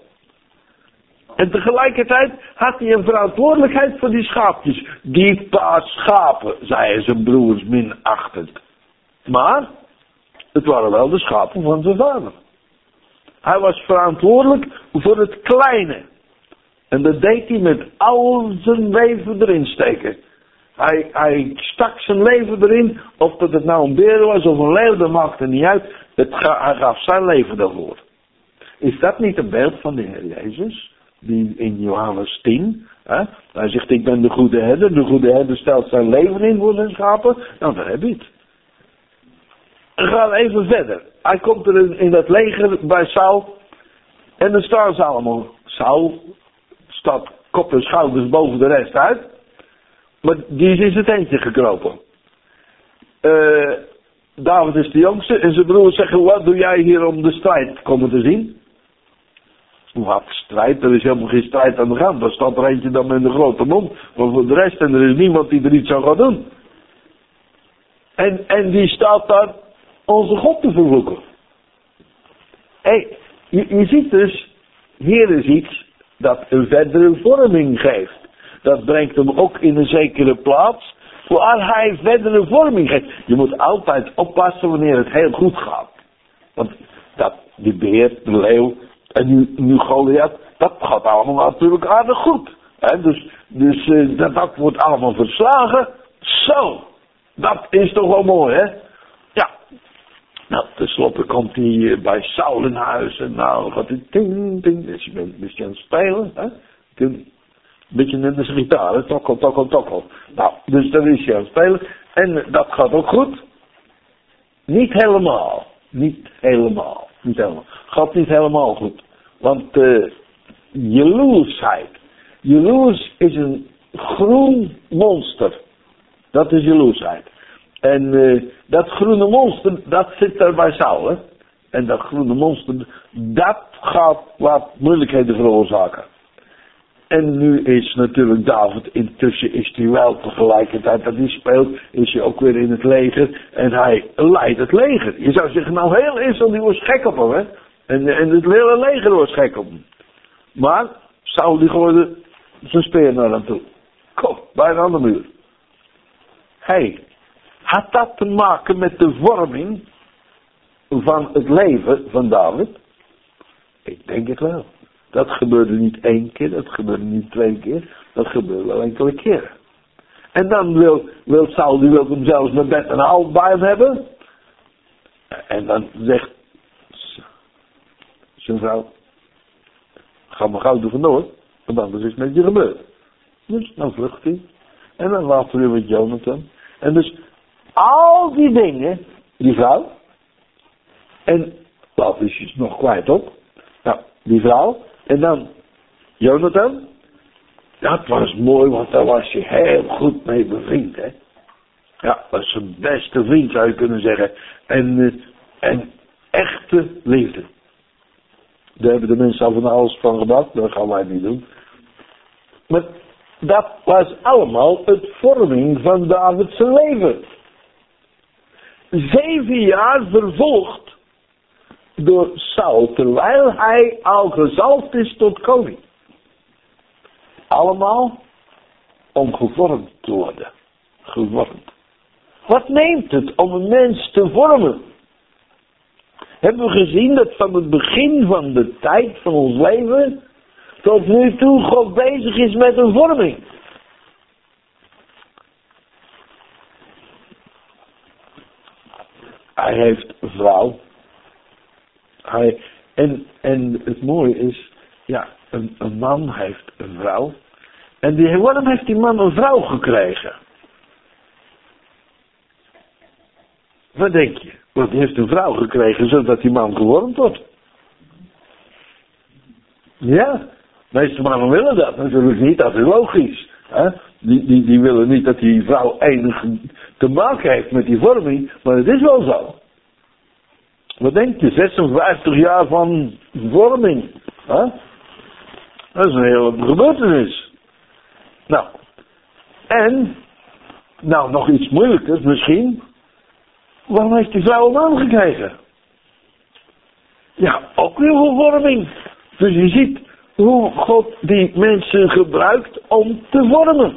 Speaker 1: En tegelijkertijd had hij een verantwoordelijkheid voor die schaapjes. Die paar schapen, zeiden zijn broers minachtend. Maar het waren wel de schapen van zijn vader. Hij was verantwoordelijk voor het kleine. En dat deed hij met al zijn leven erin steken. Hij, hij stak zijn leven erin, of dat het nou een beer was of een leeuw, dat maakte niet uit. Het ga, hij gaf zijn leven daarvoor. Is dat niet een beeld van de Heer Jezus? Die in Johannes tien, hè? Hij zegt, ik ben de goede herder. De goede herder stelt zijn leven in voor zijn schapen. Nou, daar heb je het. We gaan even verder. Hij komt er in, in dat leger bij Saul. En dan staan ze allemaal. Saul staat kop en schouders boven de rest uit. Maar die is in zijn tentje gekropen. Uh, David is de jongste. En zijn broers zeggen, wat doe jij hier om de strijd komen te zien? Wat strijd? Er is helemaal geen strijd aan de gang. Daar staat er eentje dan met een grote mond. Maar voor de rest, en er is niemand die er iets aan gaat doen. En, en die staat daar onze God te vervloeken. Hey, je, je ziet dus, hier is iets dat een verdere vorming geeft. Dat brengt hem ook in een zekere plaats waar hij verdere vorming geeft. Je moet altijd oppassen wanneer het heel goed gaat. Want dat, die beer, de leeuw en nu, nu Goliath, dat gaat allemaal natuurlijk aardig goed. He, dus dus uh, dat, dat wordt allemaal verslagen. Zo, dat is toch wel mooi, hè? Ja.
Speaker 2: Nou, tenslotte komt hij uh, bij Saul in huis en nou gaat hij ting, ting, dus je bent een beetje aan het spelen, hè? Een beetje net als gitaar, hè? Tokkel, tokkel, tokkel. Nou, dus dan is hij aan het spelen en uh, dat gaat ook goed. Niet helemaal, niet helemaal, niet helemaal. Gaat niet helemaal goed, want uh, jaloersheid, jaloers is een groen monster, dat is jaloersheid. En uh, dat groene monster, dat zit daar bij Saul, hè. En dat groene monster, dat gaat wat moeilijkheden veroorzaken. En nu is natuurlijk David, intussen is hij wel tegelijkertijd dat hij speelt, is hij ook weer in het leger. En hij leidt het leger. Je zou zeggen, nou heel Israël, die was gek op hem, hè. En, en het hele leger was gek op hem. Maar Saul die gooide zijn speer naar hem toe. Kom, bijna aan de muur. Hé. Hey. Had dat te maken met de vorming van het leven van David? Ik denk het wel. Dat gebeurde niet één keer, dat gebeurde niet twee keer, dat gebeurde wel enkele keren. En dan wil, wil Saul, die wil hem zelfs met bed en al bij hem hebben. En dan zegt zijn vrouw, ga maar gauw er vandoor, want anders is het met je gebeurd. Dus dan vlucht hij. En dan later weer met Jonathan. En dus al die dingen, die vrouw, en later is je nog kwijt op. Nou, die vrouw, en dan Jonathan, dat was mooi, want daar was je heel goed mee bevriend, hè. Ja, dat was zijn beste vriend, zou je kunnen zeggen. En, en echte liefde. Daar hebben de mensen al van alles van gedacht, dat gaan wij niet doen. Maar dat was allemaal het vorming van Davids leven. Zeven jaar vervolgd door Saul, terwijl hij al gezalfd is tot koning. Allemaal om gevormd te worden. Gevormd. Wat neemt het om een mens te vormen? Hebben we gezien dat van het begin van de tijd van ons leven tot nu toe God bezig is met een vorming. Hij heeft een vrouw. Hij, en, en het mooie is, ja, een, een man heeft een vrouw. En die, waarom heeft die man een vrouw gekregen? Wat denk je? Want die heeft een vrouw gekregen zodat die man gevormd wordt. Ja, de meeste mannen willen dat natuurlijk niet, dat is logisch. Hè? Die, die, die willen niet dat die vrouw enig te maken heeft met die vorming, maar het is wel zo. Wat denk je, zesenvijftig jaar van vorming. Hè? Dat is een hele gebeurtenis. Nou, en, nou nog iets moeilijkers misschien. Waarom heeft die vrouw een man gekregen? Ja, ook weer voor vorming. Dus je ziet hoe God die mensen gebruikt om te vormen.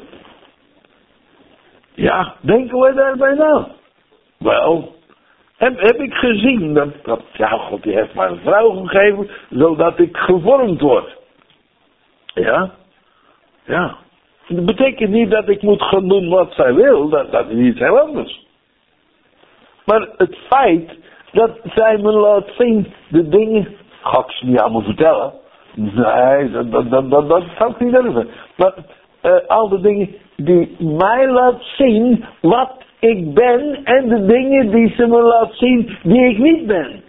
Speaker 2: Ja, denken wij daarbij na? Wel, heb, heb ik gezien dat, dat, ja, God die heeft mij een vrouw gegeven, zodat ik gevormd word. Ja, ja. Dat betekent niet dat ik moet gaan doen wat zij wil, dat, dat is iets heel anders. Maar het feit dat zij me laat zien, de dingen, ga ik ze niet allemaal vertellen. Nee, dat, dat, dat, dat, dat zou ik niet durven. Maar uh, al de dingen die mij laat zien wat ik ben en de dingen die ze me laat zien die ik niet ben.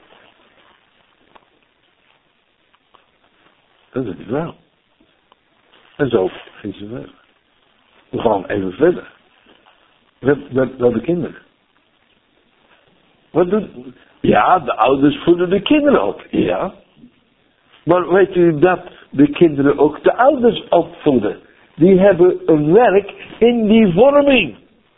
Speaker 2: Dat is het wel. En zo ging ze verder. We gaan even verder. We, we, we hebben kinderen. Wat doet... Ja, de ouders voeden de kinderen op. Ja. Maar weet u dat de kinderen ook de ouders opvoeden? Die hebben een werk in die vorming.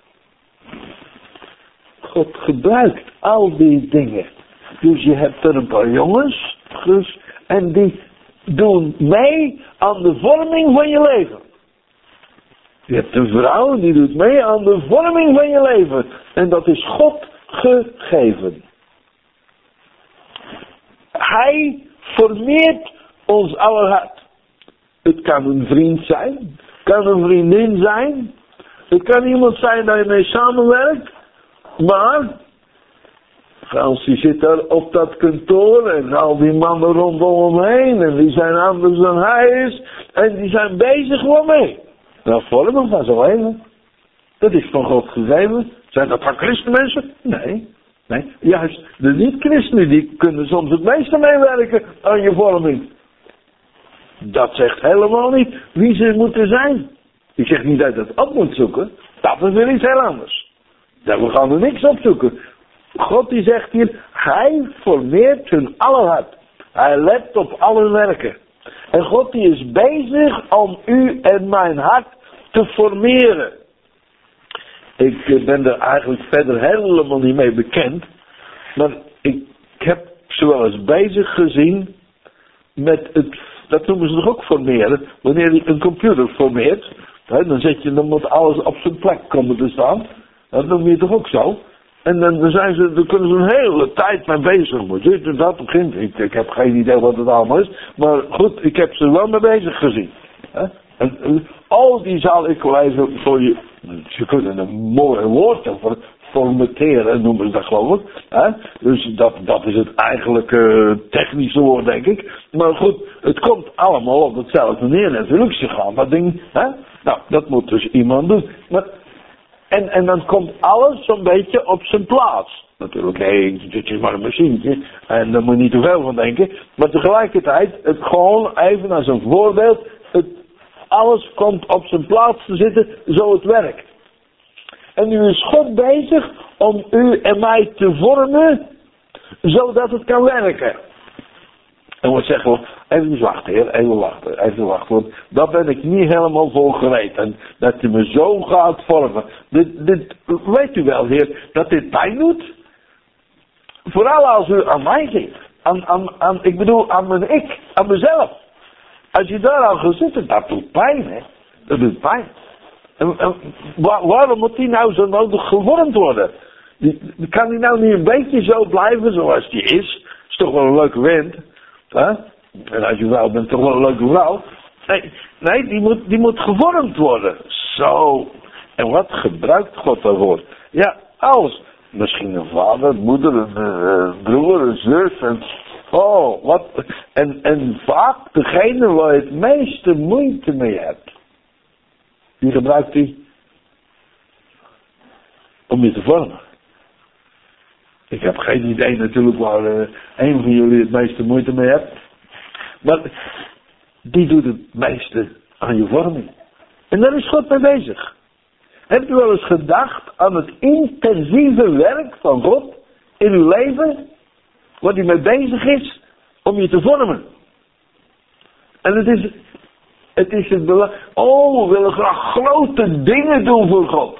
Speaker 2: God gebruikt al die dingen. Dus je hebt er een paar jongens. Dus, en die doen mee aan de vorming van je leven. Je hebt een vrouw die doet mee aan de vorming van je leven. En dat is God gegeven. Hij formeert ons aller hart. Het kan een vriend zijn. Het kan een vriendin zijn. Het kan iemand zijn dat je mee samenwerkt. Maar Frans die zit daar op dat kantoor en al die mannen rondom hem heen en die zijn anders dan hij is en die zijn bezig gewoon mee. Nou, vormen van zo'n leven. Dat is van God gegeven. Zijn dat van christenmensen? Nee. Nee. Juist de niet-christenen die kunnen soms het meeste meewerken aan je vorming. Dat zegt helemaal niet wie ze moeten zijn. Ik zeg niet dat je dat op moet zoeken. Dat is weer iets heel anders. We gaan er niks op zoeken. God die zegt hier, hij formeert hun aller hart. Hij let op alle werken. En God die is bezig om u en mijn hart te formeren. Ik ben er eigenlijk verder helemaal niet mee bekend. Maar ik heb ze wel eens bezig gezien met het, dat noemen ze toch ook formeren. Wanneer je een computer formeert, hè, dan zet je, dan moet alles op zijn plek komen te staan. Dat noem je toch ook zo? En dan, dan, zijn ze, dan kunnen ze een hele tijd mee bezig. Maar dit en dat begint. Ik, ik heb geen idee wat het allemaal is. Maar goed, ik heb ze wel mee bezig gezien. Hè? En, en al die zal ik wel even voor je. Ze kunnen een mooi woord over formateren, noemen ze dat geloof ik. Hè? Dus dat, dat is het eigenlijke uh, technische woord, denk ik. Maar goed, het komt allemaal op hetzelfde neer natuurlijk. Ze gaan dat ding. Hè? Nou, dat moet dus iemand doen. Maar, en, en dan komt alles zo'n beetje op zijn plaats. Natuurlijk, hé, hey, dit is maar een machientje. En daar moet je niet te veel van denken. Maar tegelijkertijd, het gewoon even als een voorbeeld. Het, alles komt op zijn plaats te zitten, zo het werkt. En nu is God bezig om u en mij te vormen, zodat het kan werken. En wat zeggen we, even wachten heer, even wachten, even wachten. Want daar ben ik niet helemaal voor gereed. En dat je me zo gaat vormen. Dit, dit, weet u wel heer, dat dit pijn doet? Vooral als u aan mij zit. Aan, aan, aan, ik bedoel aan mijn ik, aan mezelf. Als je daar aan gaat zitten, dat doet pijn hè. Dat doet pijn. En, en, waar, waarom moet die nou zo nodig gevormd worden? Die, die kan die nou niet een beetje zo blijven zoals die is? Is toch wel een leuke wind. Hè? En als je vrouw bent, toch wel een leuke vrouw. Nee, nee die, moet, die moet gevormd worden. Zo. En wat gebruikt God daarvoor? Ja, alles. Misschien een vader, moeder, een uh, broer, een zus. En, oh, wat. En, en vaak degene waar je het meeste moeite mee hebt. Die gebruikt hij om je te vormen. Ik heb geen idee natuurlijk waar uh, een van jullie het meeste moeite mee hebt. Maar die doet het meeste aan je vorming. En daar is God mee bezig. Hebt u wel eens gedacht aan het intensieve werk van God in uw leven? Wat hij mee bezig is om je te vormen. En het is... Het is het belang. Oh, we willen graag grote dingen doen voor God.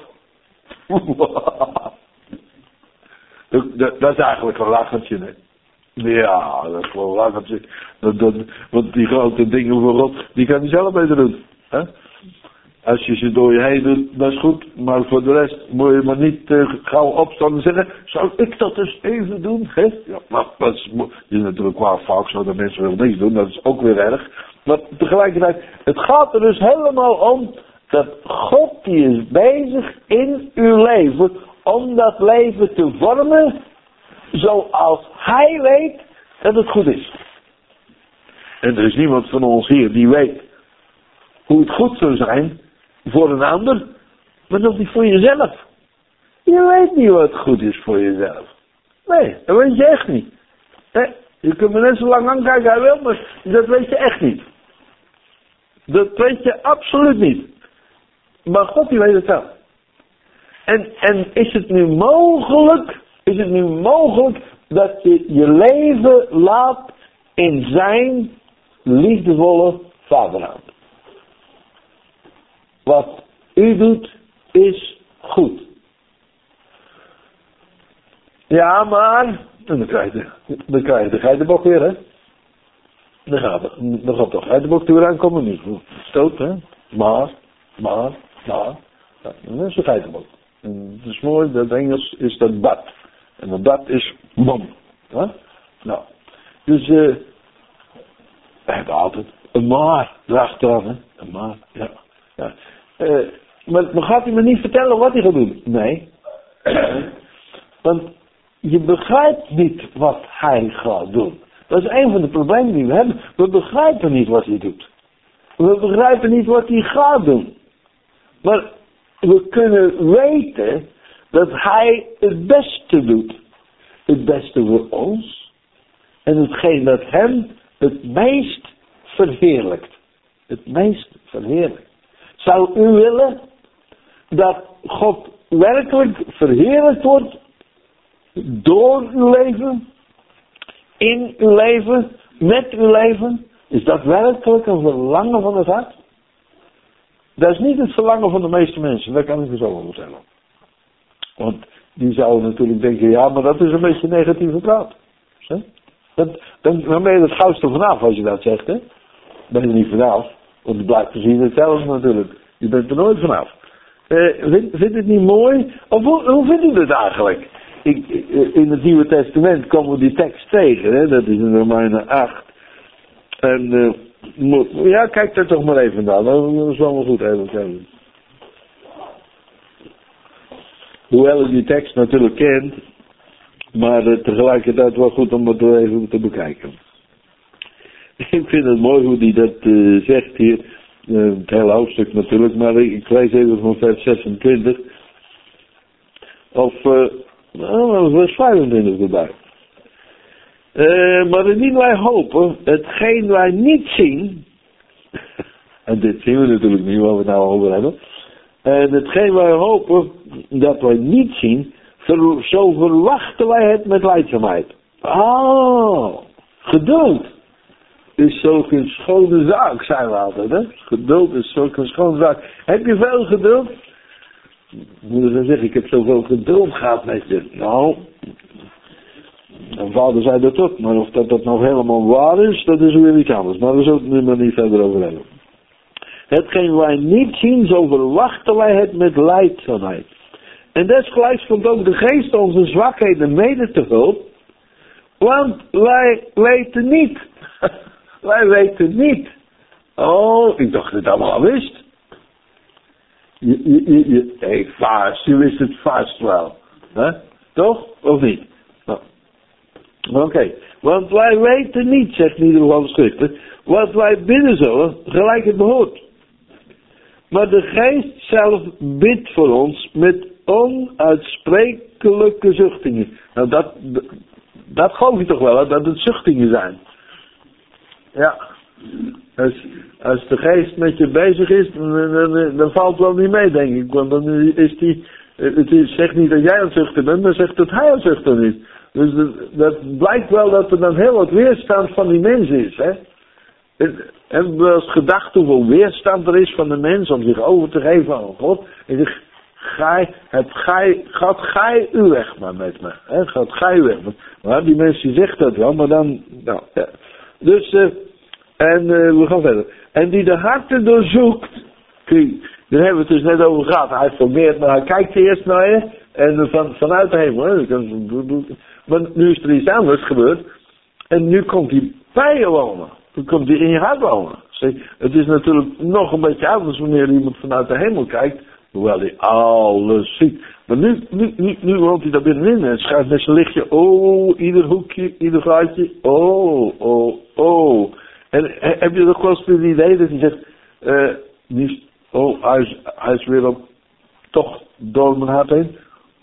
Speaker 2: dat, dat, dat is eigenlijk een lachertje, hè? Ja, dat is gewoon een lachertje. Dat, dat, want die grote dingen voor God, die kan hij zelf beter doen. Hè? Als je ze door je heen doet, dat is goed. Maar voor de rest moet je maar niet uh, gauw opstaan en zeggen, zou ik dat eens even doen? Hè? Ja, maar dat is, is natuurlijk wel vaak zo dat mensen wel niks doen. Dat is ook weer erg. Maar tegelijkertijd, het gaat er dus helemaal om dat God die is bezig in uw leven om dat leven te vormen zoals hij weet dat het goed is. En er is niemand van ons hier die weet hoe het goed zou zijn voor een ander, maar nog niet voor jezelf. Je weet niet wat goed is voor jezelf. Nee, dat weet je echt niet. Nee, je kunt me net zo lang aankijken hij wil, maar dat weet je echt niet. Dat weet je absoluut niet. Maar God die weet het wel. En, en is het nu mogelijk, is het nu mogelijk dat je je leven laat in zijn liefdevolle vaderhand? Wat u doet is goed. Ja, maar en dan krijg je, dan krijg je de geitenbok weer, hè? Dan gaat, dan gaat de geitenbok weer aankomen, niet stoot, hè? Maar, maar, maar, ja, dat is de geitenbok. En het is mooi, dat Engels is dat but. En dat but is bom. Hè? Nou, dus, eh, uh, we hebben altijd een maar erachteraan, hè? Een maar, ja. ja. Uh, maar, maar gaat hij me niet vertellen wat hij gaat doen? Nee. Want je begrijpt niet wat hij gaat doen. Dat is een van de problemen die we hebben. We begrijpen niet wat hij doet. We begrijpen niet wat hij gaat doen. Maar we kunnen weten dat hij het beste doet. Het beste voor ons. En hetgeen dat hem het meest verheerlijkt. Het meest verheerlijkt. Zou u willen dat God werkelijk verheerlijkt wordt door uw leven, in uw leven, met uw leven? Is dat werkelijk een verlangen van het hart? Dat is niet het verlangen van de meeste mensen, dat kan ik er zo over vertellen. Want die zouden natuurlijk denken, ja, maar dat is een beetje negatieve praat. Dat, dan, dan ben je het gauwste vanaf als je dat zegt, hè? Ben je er niet vanaf, want het blijft precies hetzelfde natuurlijk. Je bent er nooit vanaf. Uh, Vindt vind het niet mooi? Of hoe, hoe vindt u het eigenlijk? Ik, in het Nieuwe Testament komen we die tekst tegen, hè? Dat is in Romeinen acht. En uh, ja, kijk daar toch maar even naar. Dat is wel goed even kennen. Hoewel ik die tekst natuurlijk ken, maar uh, tegelijkertijd wel goed om het even te bekijken. Ik vind het mooi hoe hij dat uh, zegt hier. Uh, het hele hoofdstuk natuurlijk, maar ik, ik lees even van vers zesentwintig. Of, uh, nou, vers vijfentwintig erbij. Uh, maar indien wij hopen, hetgeen wij niet zien, en dit zien we natuurlijk niet waar we het nou over hebben, en hetgeen wij hopen dat wij niet zien, ver, zo verwachten wij het met lijdzaamheid. Oh, geduld is zulke een schone zaak, zijn we altijd, hè? Geduld is zulke een schone zaak. Heb je veel geduld? Moeder zou zeggen, ik heb zoveel geduld gehad met je. Nou, en vader zei dat ook, maar of dat, dat nou helemaal waar is, dat is weer iets anders. Maar we zullen het nu maar niet verder over hebben. Hetgeen wij niet zien, zo verwachten wij het met lijdzaamheid. En desgelijks komt ook de geest onze zwakheden mede te hulp, want wij weten niet. Wij weten niet. Oh, ik dacht dat het allemaal wist. Je, je, je, je, hey, vast, je wist het vast wel. Hè? Toch? Of niet? Nou. Oké. Okay. Want wij weten niet, zegt in ieder geval de schrift, wat wij bidden zullen, gelijk het behoort. Maar de geest zelf bidt voor ons met onuitsprekelijke zuchtingen. Nou, dat, dat geloof je toch wel, hè, dat het zuchtingen zijn. Ja, als, als de geest met je bezig is, dan, dan, dan valt het wel niet mee, denk ik. Want dan is die, het is, zegt niet dat jij aan het zuchten bent, maar zegt dat hij aan het zuchten is. Dus dat, dat blijkt wel dat er dan heel wat weerstand van die mens is. Hè? Hebben we wel eens gedacht hoeveel weerstand er is van de mens om zich over te geven aan God? En zegt, gij, het gij, gaat gij u weg maar met me. Hè? Gaat gij u weg. Maar die mensen die zegt dat wel, maar dan, nou, ja. Dus, uh, en uh, we gaan verder. En die de harten doorzoekt. Kijk, daar hebben we het dus net over gehad. Hij formeert, maar hij kijkt eerst naar je. En van, vanuit de hemel. Hè. Maar nu is er iets anders gebeurd. En nu komt hij bij je wonen. Dan komt hij in je hart wonen. Zie, het is natuurlijk nog een beetje anders wanneer iemand vanuit de hemel kijkt. Hoewel hij alles ziet. Maar nu, nu, nu, nu woont hij daar binnenin en schuift met zijn lichtje. Oh, ieder hoekje, ieder gaatje. Oh, oh, oh. En he, heb je nog wel eens het idee dat hij zegt. Uh, niet, oh, hij is, hij is weer op. Toch door mijn hart heen.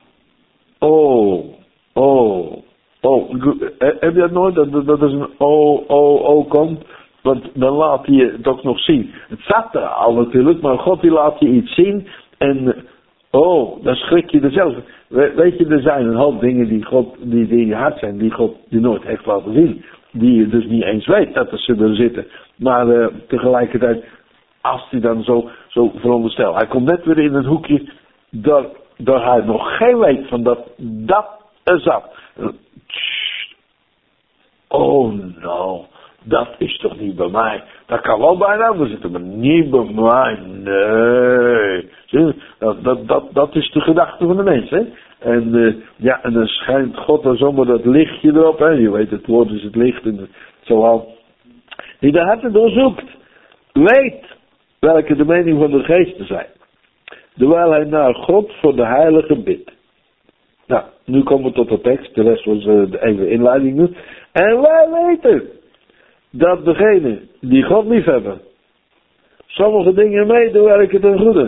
Speaker 2: Oh, oh, oh. Heb je dat nooit? Dat, dat is een oh, oh, oh komt. Want dan laat hij je toch nog zien. Het zat er al natuurlijk, maar God die laat je iets zien. En, oh, dan schrik je er zelf. We, weet je, er zijn een hoop dingen die God, die, die in je hart zijn, die God die nooit heeft laten zien. Die je dus niet eens weet dat ze er zitten. Maar uh, tegelijkertijd, als hij dan zo, zo veronderstelt. Hij komt net weer in het hoekje, dat, dat hij nog geen weet van dat, dat er zat. Oh, nou. Dat is toch niet bij mij. Dat kan wel bij een ander zitten, maar niet bij mij. Nee. Zie, dat, dat, dat, dat is de gedachte van de mens. Hè? En uh, ja, en dan schijnt God dan zomaar dat lichtje erop. Hè? Je weet, het woord is het licht. En zoal. Die de harten doorzoekt. Weet welke de mening van de geesten zijn. Terwijl hij naar God voor de heilige bidt. Nou, nu komen we tot de tekst. De rest was uh, de enkele inleiding nu. En wij weten dat degene die God lief hebben, sommige dingen medewerken ten goede.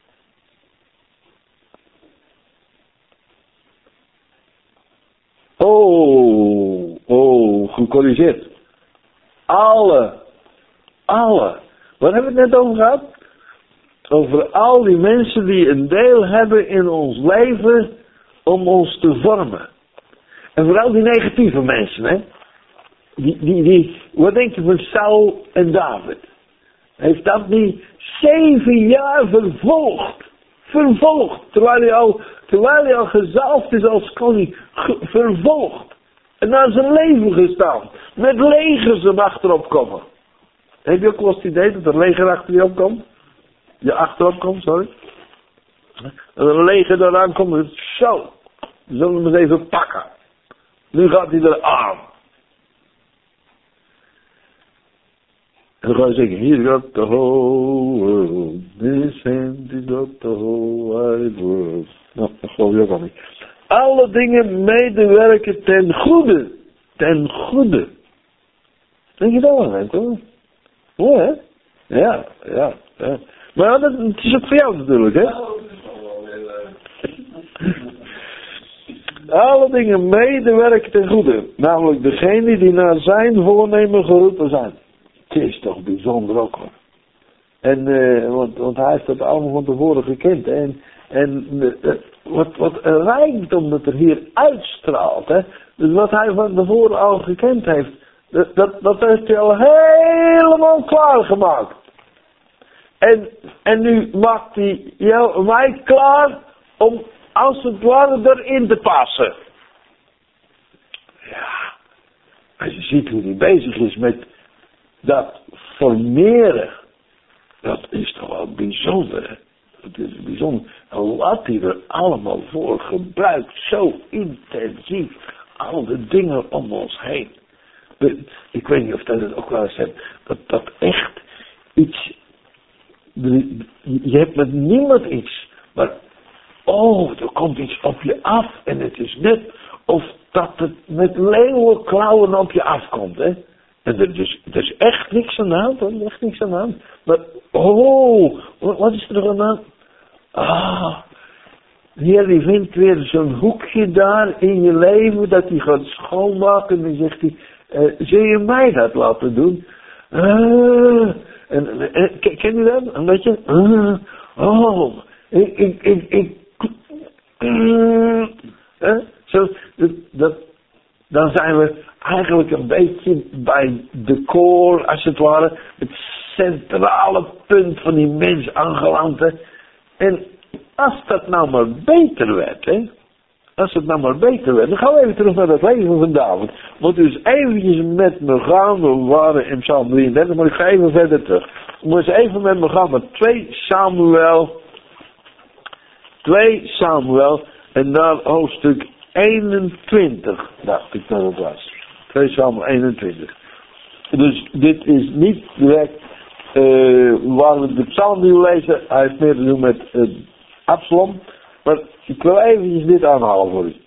Speaker 2: Oh, oh, gecorrigeerd. Alle, alle. Wat hebben we het net over gehad? Over al die mensen die een deel hebben in ons leven om ons te vormen. En vooral die negatieve mensen, hè. Die, die, die, wat denk je van Saul en David? Heeft dat niet zeven jaar vervolgd? Vervolgd, terwijl hij al, terwijl hij al gezalfd is als koning. Ge, vervolgd. En naar zijn leven gestaan. Met legers hem achterop komen. Heb je ook wel eens het idee dat er leger achter je opkomt? Je achterop komt, sorry. En een leger eraan komt. Zo. We zullen hem eens even pakken. Nu gaat hij er aan. En dan ga je zeggen, hier gaat the whole world. This hand is got the whole wide world. Nou, dat geloof je ook al niet. Alle dingen medewerken ten goede. Ten goede. Denk je dat wel, hoor? Mooi, hè? Ja, ja, ja. Maar ja, dat, het is ook voor jou natuurlijk, hè? Alle dingen medewerken ten goede. Namelijk degene die naar zijn voornemen geroepen zijn. Het is toch bijzonder ook, hoor. En, uh, want, want hij heeft dat allemaal van tevoren gekend. Hè? En, en uh, wat, wat een rijkdom dat er hier uitstraalt. Hè? Dus wat hij van tevoren al gekend heeft. Dat, dat, dat heeft hij al helemaal klaargemaakt. En, en nu maakt hij jou, mij klaar om als het ware erin te passen. Ja, als je ziet hoe hij bezig is met dat formeren, dat is toch wel bijzonder, hè? Dat is bijzonder. En wat hij er allemaal voor gebruikt, zo intensief, al de dingen om ons heen. Ik weet niet of dat het ook wel eens hebt, dat dat echt iets, je hebt met niemand iets, maar oh, er komt iets op je af en het is net of dat het met leeuwenklauwen op je afkomt, hè. En er is, er is echt niks aan de hand, er is echt niks aan de hand. Maar, oh, wat is er aan de hand? Ah, de Heer die vindt weer zo'n hoekje daar in je leven dat hij gaat schoonmaken en dan zegt hij, uh, zul je mij dat laten doen? Uh, en, en, ken je dat? Een beetje? Uh, oh, ik, ik, ik, ik uh, uh, zo, dat, dat, dan zijn we eigenlijk een beetje bij de core, als het ware, het centrale punt van die mens aangeland. Hè. En als dat nou maar beter werd, hè, als het nou maar beter werd, dan gaan we even terug naar het leven van David. Moet u eens eventjes met me gaan, we waren in Psalm drieëndertig, maar ik ga even verder terug. Moet eens even met me gaan naar twee Samuel, twee Samuel, en daar hoofdstuk eenentwintig, dacht ik dat het was. twee Samuel eenentwintig. Dus dit is niet direct uh, waar we de psalm nu lezen. Hij heeft meer te doen met uh, Absalom. Maar ik wil eventjes dit aanhalen voor u.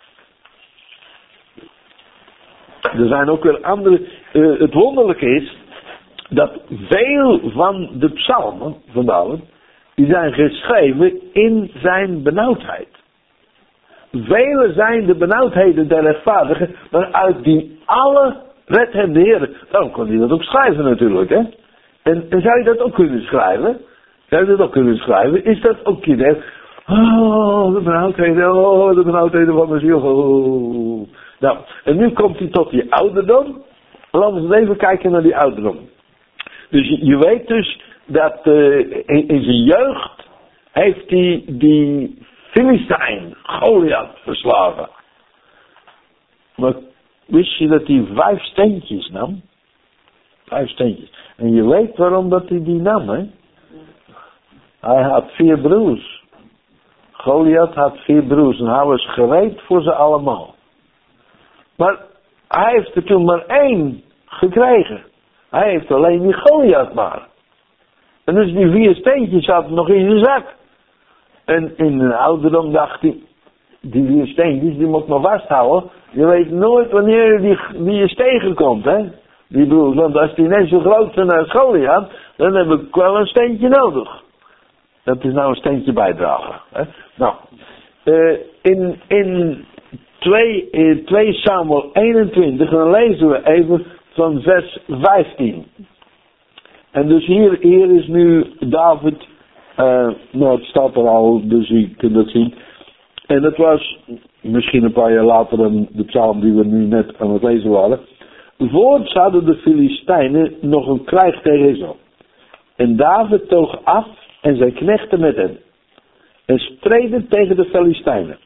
Speaker 2: Er zijn ook weer andere. Uh, het wonderlijke is dat veel van de psalmen van David, die zijn geschreven in zijn benauwdheid. Vele zijn de benauwdheden der rechtvaardigen, maar uit die alle redt hem de Heer. Dan kon hij dat ook schrijven natuurlijk, hè. En, en zou je dat ook kunnen schrijven? Zou je dat ook kunnen schrijven? Is dat ook je deel? Oh, de benauwdheden, oh, de benauwdheden van mijn ziel. Oh. Nou, en nu komt hij tot die ouderdom. Laten we eens even kijken naar die ouderdom. Dus je, je weet dus dat uh, in, in zijn jeugd heeft hij die Filistijn, Goliath, verslagen. Maar wist je dat hij vijf steentjes nam? Vijf steentjes. En je weet waarom dat hij die nam, hè? Hij had vier broers. Goliath had vier broers en hij was gereed voor ze allemaal. Maar hij heeft er toen maar één gekregen. Hij heeft alleen die Goliath maar. En dus die vier steentjes zaten nog in zijn zak. En in een ouderdom dacht hij, die vier steentjes, die moet maar vasthouden. Je weet nooit wanneer die, die je tegenkomt, hè. Die broers, want als die net zo groot zijn naar school gaan, dan heb ik wel een steentje nodig. Dat is nou een steentje bijdragen. Hè? Nou, uh, in, in twee Samuel eenentwintig, dan lezen we even van vers vijftien. En dus hier, hier is nu David, uh, nou het staat er al, dus je kunt dat zien. En dat was misschien een paar jaar later dan de psalm die we nu net aan het lezen waren. Voorts hadden de Filistijnen nog een krijg tegen Israël. En David toog af en zijn knechten met hem. En streden tegen de Filistijnen.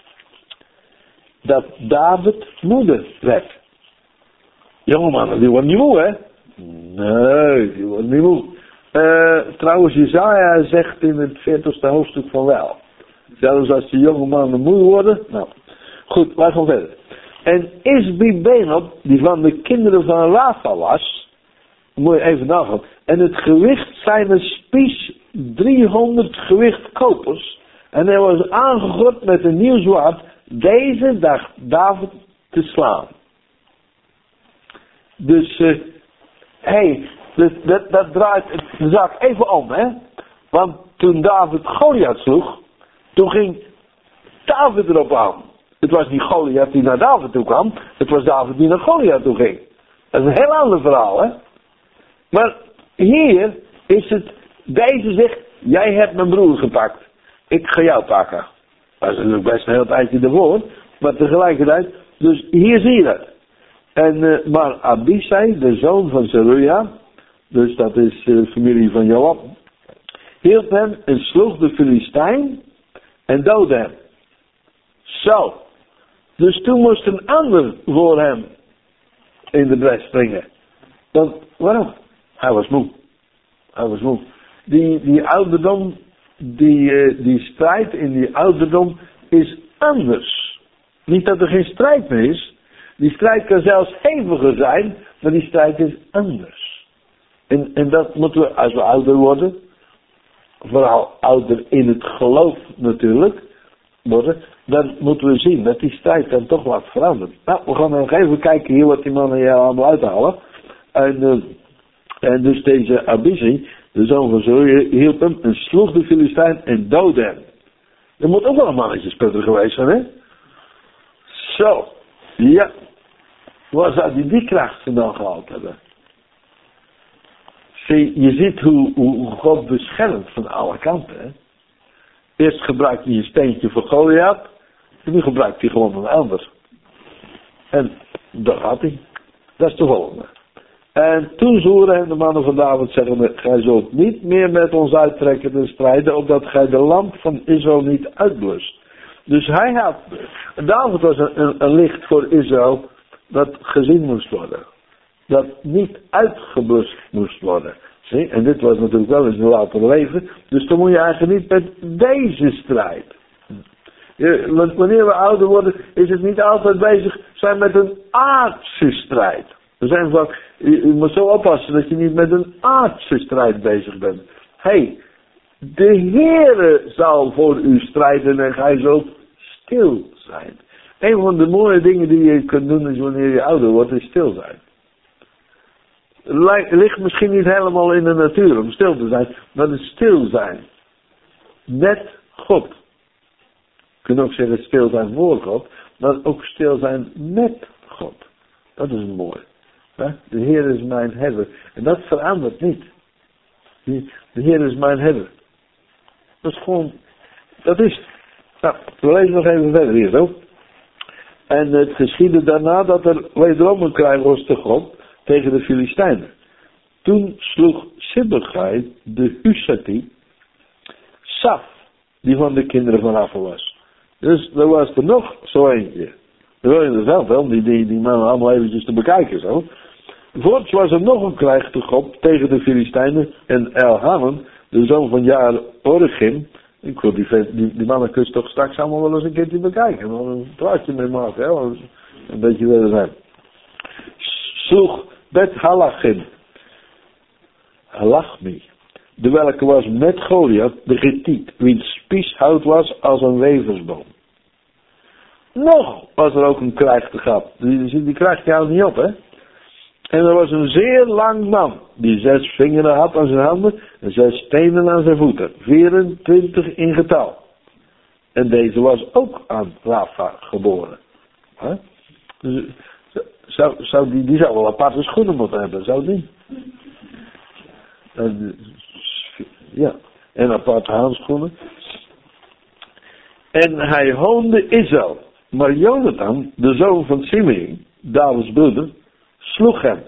Speaker 2: Dat David moede werd. Jongeman, die worden niet moe, hè? Nee, die worden niet moe. Uh, trouwens, Jesaja zegt in het veertigste hoofdstuk van wel. Zelfs als de jonge mannen moe worden. Nou, goed, wij gaan verder. En Isbi-Benob, die van de kinderen van Rafa was, moet je even nagaan. En het gewicht zijn spies driehonderd gewicht kopers. En hij was aangegord met een nieuw zwaard. Deze dacht David te slaan. Dus, uh, hey, dus dat, dat draait de zaak even om, hè. Want toen David Goliath sloeg, toen ging David erop aan. Het was niet Goliath die naar David toe kwam. Het was David die naar Goliath toe ging. Dat is een heel ander verhaal, hè. Maar hier is het, deze zegt, jij hebt mijn broer gepakt. Ik ga jou pakken. Dat is natuurlijk best een heel tijdje ervoor. Maar tegelijkertijd, dus hier zie je dat. En, uh, maar Abisai, de zoon van Zeruja, dus dat is de uh, familie van Joab, hielp hem en sloeg de Filistijn en doodde hem. Zo. Dus toen moest een ander voor hem in de bres springen. Want, waarom? Hij was moe. Hij was moe. Die, die ouderdom, die, uh, die strijd in die ouderdom is anders. Niet dat er geen strijd meer is. Die strijd kan zelfs heviger zijn, maar die strijd is anders. En, en dat moeten we, als we ouder worden, vooral ouder in het geloof natuurlijk, worden, dan moeten we zien dat die strijd dan toch wat verandert. Nou, we gaan nog even kijken hier wat die mannen hier allemaal uithalen. En, uh, en dus deze Abisi, de zoon van Zeruja, hielp hem en sloeg de Filistijn en doodde hem. Er moet ook wel een mannetje sputter geweest zijn, hè? Zo, ja. Waar zou die die kracht vandaan gehaald hebben? Zie, je ziet hoe, hoe God beschermt van alle kanten, hè? Eerst gebruikt hij een steentje voor Goliath. En nu gebruikt hij gewoon een ander. En daar gaat hij. Dat is de volgende. En toen zwoeren hem de mannen van David zeggende, gij zult niet meer met ons uittrekken en strijden, opdat gij de lamp van Israël niet uitblust. Dus hij had, David was een, een, een licht voor Israël dat gezien moest worden. Dat niet uitgeblust moest worden. Zie? En dit was natuurlijk wel in zijn later leven. Dus dan moet je eigenlijk niet met deze strijd. Want wanneer we ouder worden, is het niet altijd bezig zijn met een aardse strijd. We zijn vaak, je, je moet zo oppassen dat je niet met een aardse strijd bezig bent. Hé, hey, de Heere zal voor u strijden en gij zult stil zijn. Een van de mooie dingen die je kunt doen is wanneer je ouder wordt, is stil zijn. Het ligt misschien niet helemaal in de natuur om stil te zijn, maar het stil zijn. Met God. Je kunt ook zeggen stil zijn voor God, maar ook stil zijn met God. Dat is mooi. De Heer is mijn herder. En dat verandert niet. De Heer is mijn herder. Dat is gewoon, dat is. Nou, we lezen nog even verder hier zo. En het geschiedde daarna dat er wederom een krijg was te God tegen de Filistijnen. Toen sloeg Sibbegai, de Husati, Saf, die van de kinderen van Rafa was. Dus er was er nog zo eentje. Dat wil je er zelf wel, die, die, die mannen allemaal eventjes te bekijken zo. Voorts was er nog een krijg te God tegen de Filistijnen en Elhanan, de zoon van Jaar Origim. Ik wil die, die, die mannen kun je toch straks allemaal wel eens een keertje bekijken. Maar een praatje mee maken, hè. Een beetje willen zijn. Sloeg Bet Halachim. Halachmi. De welke was met Goliath, de Getiet, wiens spieshout was als een weversboom. nog was er ook een krijg te gehad. Die, die krijgt jou niet op, hè. En er was een zeer lang man, die zes vingeren had aan zijn handen en zes stenen aan zijn voeten. vierentwintig in getal. En deze was ook aan Rafa geboren. Huh? Dus, zou, zou die, die zou wel aparte schoenen moeten hebben, zou die? En, ja, en aparte handschoenen. En hij hoonde Israël. Maar Jonathan, de zoon van Simei, Davids broeder, sloeg hem.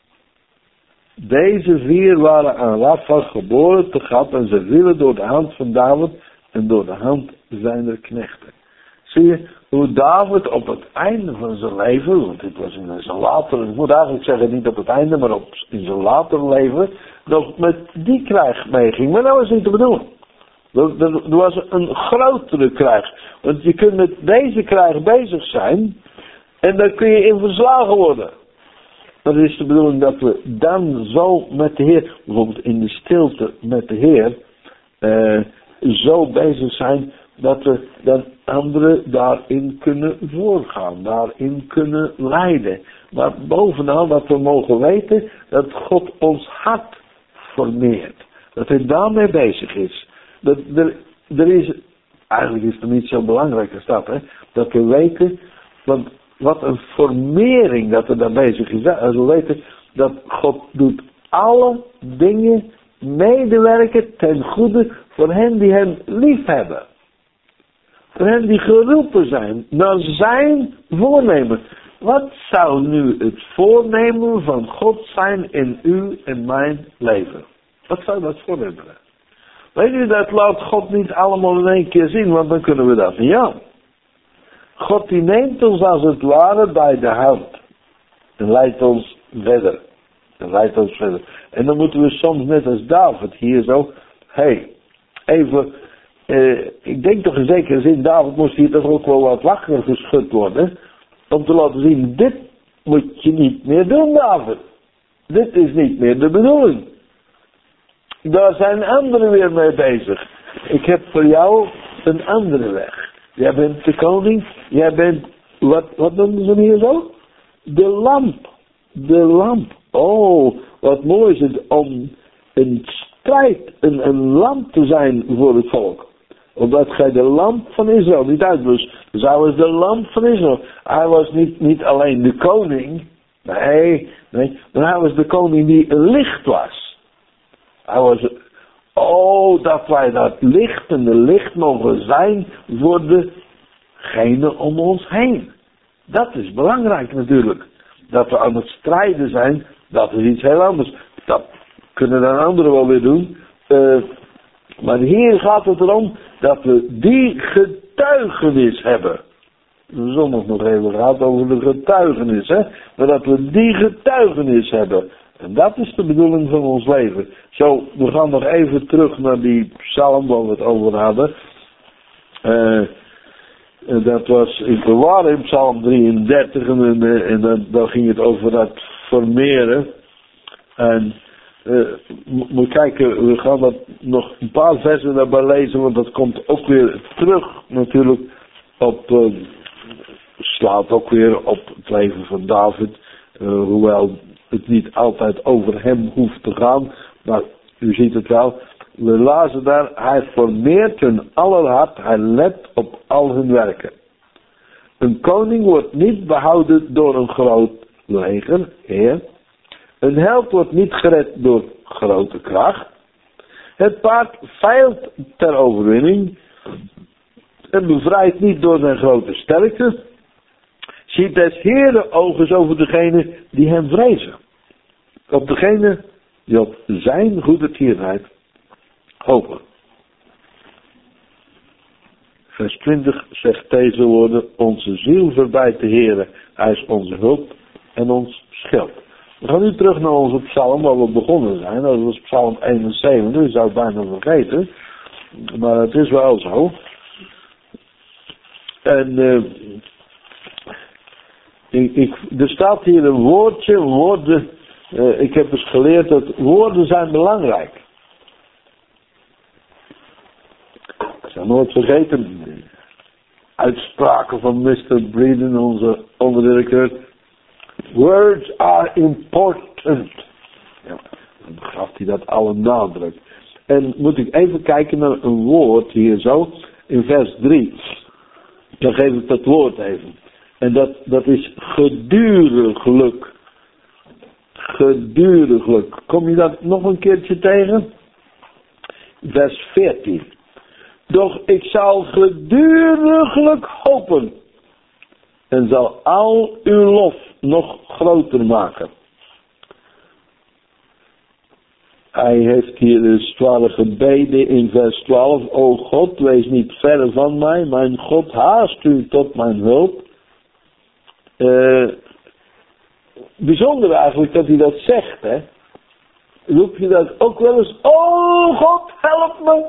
Speaker 2: Deze vier waren aan Rafa geboren te Gat en ze vielen door de hand van David en door de hand zijner knechten. Zie je hoe David op het einde van zijn leven, want dit was in zijn later, ik moet eigenlijk zeggen niet op het einde, maar op, in zijn later leven, nog met die krijg meeging. Maar dat was niet te bedoelen. Er, er, er was een grotere krijg. Want je kunt met deze krijg bezig zijn en dan kun je in verslagen worden. Maar het is de bedoeling dat we dan zo met de Heer, bijvoorbeeld in de stilte met de Heer, uh, zo bezig zijn dat we dan anderen daarin kunnen voorgaan, daarin kunnen leiden. Maar bovenal dat we mogen weten dat God ons hart formeert. Dat hij daarmee bezig is. Dat er, er is, eigenlijk is het niet zo belangrijk als dat, hè, dat we weten, want wat een formering dat er daar bezig is. Als we weten dat God doet alle dingen medewerken ten goede voor hen die hem lief hebben. Voor hen die geroepen zijn naar zijn voornemen. Wat zou nu het voornemen van God zijn in u en mijn leven? Wat zou dat voornemen zijn? Weet u, dat laat God niet allemaal in één keer zien, want dan kunnen we dat niet aan. God die neemt ons als het ware bij de hand. En leidt ons verder. En leidt ons verder. En dan moeten we soms net als David hier zo. Hé, hey, even. Uh, ik denk toch in zekere zin, David moest hier toch ook wel wat wakker geschud worden. Om te laten zien, dit moet je niet meer doen, David. Dit is niet meer de bedoeling. Daar zijn anderen weer mee bezig. Ik heb voor jou een andere weg. Jij bent de koning. Jij bent, wat, wat noemen ze hem hier zo? De lamp. De lamp. Oh, wat mooi is het om een strijd, een, een lamp te zijn voor het volk. Omdat gij de lamp van Israël niet uitblust. Dus hij was de lamp van Israël. Hij was niet, niet alleen de koning. Nee, nee. Maar hij was de koning die een licht was. Hij was... Oh, dat wij dat lichtende licht mogen zijn voor degene om ons heen. Dat is belangrijk natuurlijk. Dat we aan het strijden zijn, dat is iets heel anders. Dat kunnen dan anderen wel weer doen. Uh, maar hier gaat het erom dat we die getuigenis hebben. Zondag nog even gehad over de getuigenis, hè. Maar dat we die getuigenis hebben. En dat is de bedoeling van ons leven. Zo, we gaan nog even terug naar die psalm waar we het over hadden. Uh, dat was, ik bewaar in psalm drieëndertig en, en, en dan, dan ging het over dat formeren. En uh, moet kijken, we gaan dat nog een paar versen daarbij lezen, want dat komt ook weer terug natuurlijk op, uh, slaat ook weer op het leven van David. Uh, hoewel het niet altijd over hem hoeft te gaan, maar u ziet het wel. We lazen daar, hij formeert hun aller hart, hij let op al hun werken. Een koning wordt niet behouden door een groot leger, heer. Een held wordt niet gered door grote kracht. Het paard veilt ter overwinning en bevrijdt niet door zijn grote sterkte. Ziet des Heeren ogen over degene die hem vrezen. Op degene die op zijn goede tierenheid hopen. Vers twintig zegt deze woorden. Onze ziel verbijt de Heere. Hij is onze hulp en ons schild. We gaan nu terug naar onze psalm waar we begonnen zijn. Dat was psalm eenenzeventig. Ik zou het bijna vergeten. Maar het is wel zo. En uh, ik, ik, er staat hier een woordje. Woorden. Uh, ik heb dus geleerd dat woorden zijn belangrijk. Ik zou nooit vergeten. uitspraken van mister Breeden, onze onderdirecteur. Words are important. Ja, dan gaf hij dat alle nadruk. En moet ik even kijken naar een woord hier zo, in vers drie. Dan geef ik dat woord even. En dat, dat is geduriglijk. Geduriglijk. Kom je dat nog een keertje tegen? Vers veertien. Doch ik zal geduriglijk hopen. En zal al uw lof nog groter maken. Hij heeft hier de twaalf gebeden in vers twaalf. O God, wees niet verre van mij. Mijn God, haast u tot mijn hulp. Uh, bijzonder eigenlijk dat hij dat zegt, hè. Roep je dat ook wel eens. Oh God, help me.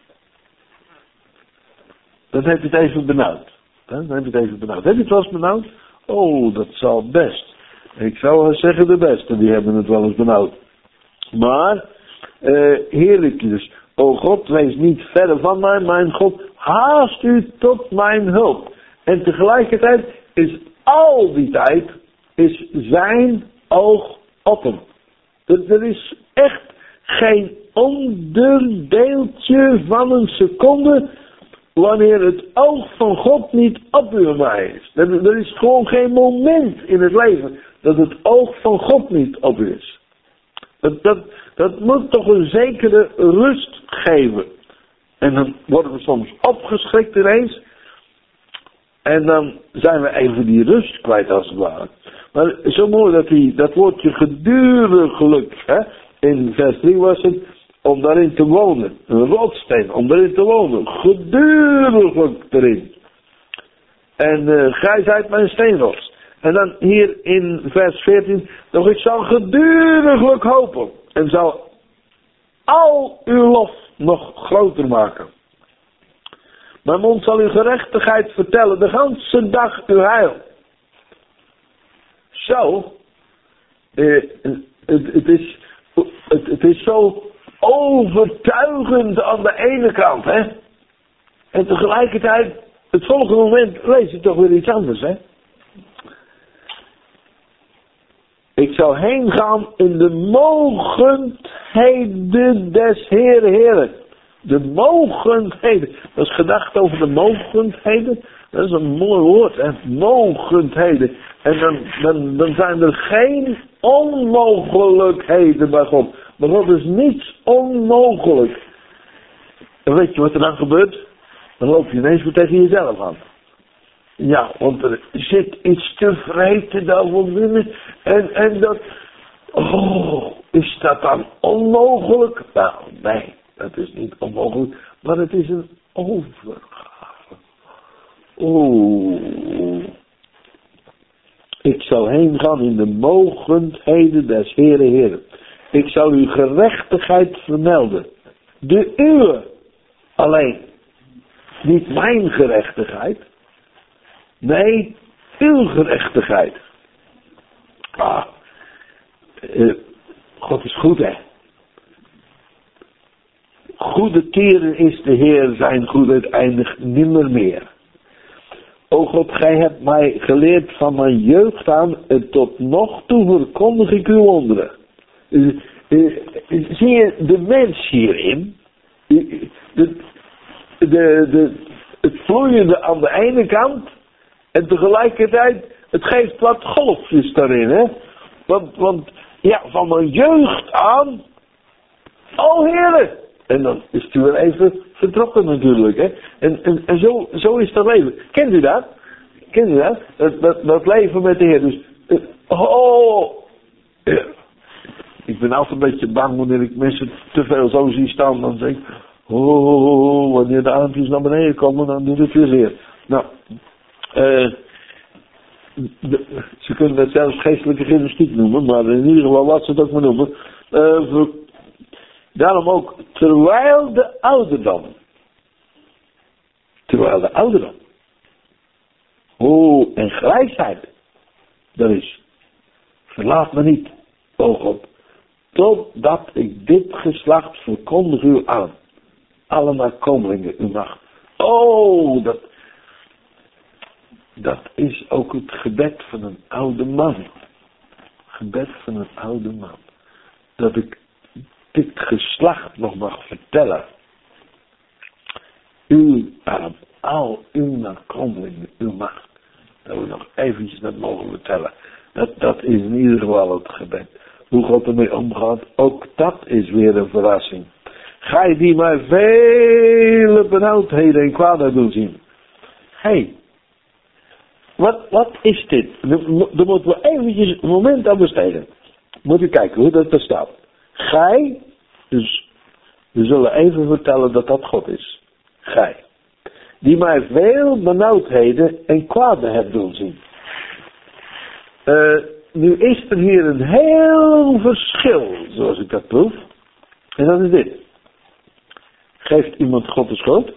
Speaker 2: Dan heb je het even benauwd. Dan heb je het even benauwd. Heb je het wel eens benauwd? Oh, dat zal best. Ik zou zeggen de beste, die hebben het wel eens benauwd. Maar, uh, heerlijk dus. O God, wees niet verre van mij, mijn God, haast u tot mijn hulp. En tegelijkertijd is al die tijd, is zijn oog op hem. Er, er is echt geen onderdeeltje van een seconde wanneer het oog van God niet op u en mij is. Er, er is gewoon geen moment in het leven dat het oog van God niet op u is. Dat, dat, dat moet toch een zekere rust geven. En dan worden we soms opgeschrikt ineens. En dan zijn we even die rust kwijt als het ware. Maar zo mooi dat die, dat woordje geduriglijk, hè, in vers drie was het, om daarin te wonen. Een rotsteen, om daarin te wonen. Geduriglijk erin. En uh, gij zijt mijn steenrots. En dan hier in vers veertien, nog ik zal geduriglijk hopen. En zal al uw lof nog groter maken. Mijn mond zal uw gerechtigheid vertellen, de ganse dag uw heil. Zo, eh, het, het, is, het, het is zo overtuigend aan de ene kant, hè. En tegelijkertijd, het volgende moment lees je toch weer iets anders, hè. Ik zou heen gaan in de mogendheden des Heere Heeren. De mogendheden. Dat is gedacht over de mogendheden. Dat is een mooi woord, hè. Mogendheden. En dan, dan, dan zijn er geen onmogelijkheden bij God. Bij God is niets onmogelijk. En weet je wat er dan gebeurt? Dan loop je ineens weer tegen jezelf aan. Ja, want er zit iets te vreten daar van binnen. En, en dat... Oh, is dat dan onmogelijk? Nou, nee, dat is niet onmogelijk. Maar het is een overgave. Oeh. Ik zal heen gaan in de mogendheden des Heere Heeren. Ik zal uw gerechtigheid vermelden. De uwe. Alleen. Niet mijn gerechtigheid. Nee, uw gerechtigheid. Ah, uh, God is goed, hè. Goede keren is de Heer, zijn goedheid eindigt nimmer meer. O God, gij hebt mij geleerd van mijn jeugd aan en tot nog toe verkondig ik uw wonderen. Uh, uh, uh, zie je de mens hierin? Uh, de, de, de, het vloeiende aan de ene kant. En tegelijkertijd, het geeft wat golfjes daarin, hè. Want, want ja, van mijn jeugd aan, o Heere. En dan is het weer even vertrokken natuurlijk, hè. En, en, en zo, zo is dat leven. Kent u dat? Kent u dat? Dat, dat, dat leven met de Heer. Dus, uh, oh, ja. Ik ben altijd een beetje bang wanneer ik mensen te veel zo zie staan. Dan zeg ik, oh, wanneer de armpjes naar beneden komen, dan doet het weer zeer. Nou, Uh, de, ze kunnen dat zelfs geestelijke gymnastiek noemen, maar in ieder geval wat ze het ook maar noemen. Uh, voor, daarom ook, terwijl de ouderdom. Terwijl de ouderdom. Oh, en grijsheid. Dat is. Verlaat me niet, o God. Totdat ik dit geslacht verkondig u aan. Alle nakomelingen uw nacht. Oh, dat. dat is ook het gebed van een oude man. Gebed van een oude man. Dat ik dit geslacht nog mag vertellen. U aan al uw nakomelingen, uw macht. Dat we nog eventjes dat mogen vertellen. Dat, dat is in ieder geval het gebed. Hoe God ermee omgaat, ook dat is weer een verrassing. Gij die mij vele benauwdheden en kwaadheid doen zien. Hé, hey, wat, wat is dit? Daar moeten we eventjes een moment aan besteden. Moet u kijken hoe dat er staat. Gij, dus we zullen even vertellen dat dat God is. Gij, die mij veel benauwdheden en kwaadheden hebt doen zien. Uh, nu is er hier een heel verschil, zoals ik dat proef. En dat is dit. Geeft iemand God de schuld?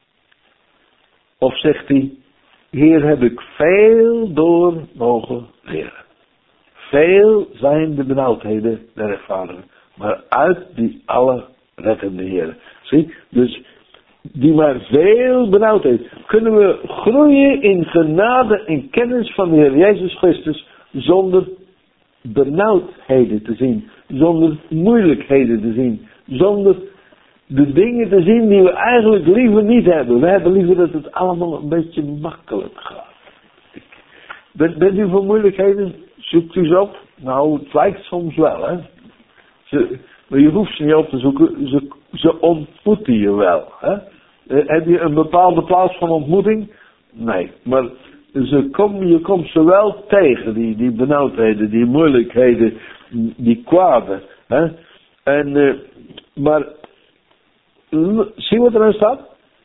Speaker 2: Of zegt hij, hier heb ik veel door mogen leren. Veel zijn de benauwdheden der rechtvaardigen, maar uit die alle reddende Heer. Zie, dus die maar veel benauwdheden. Kunnen we groeien in genade en kennis van de Heer Jezus Christus zonder benauwdheden te zien, zonder moeilijkheden te zien, zonder de dingen te zien die we eigenlijk liever niet hebben. We hebben liever dat het allemaal een beetje makkelijk gaat. Bent, bent u voor moeilijkheden? Zoekt u ze op? Nou, het lijkt soms wel, hè. Ze, maar je hoeft ze niet op te zoeken, ze, ze ontmoeten je wel, hè. Heb je een bepaalde plaats van ontmoeting? Nee, maar ze kom, je komt ze wel tegen, die, die benauwdheden, die moeilijkheden, die kwade, hè. En, uh, maar zie wat erin staat?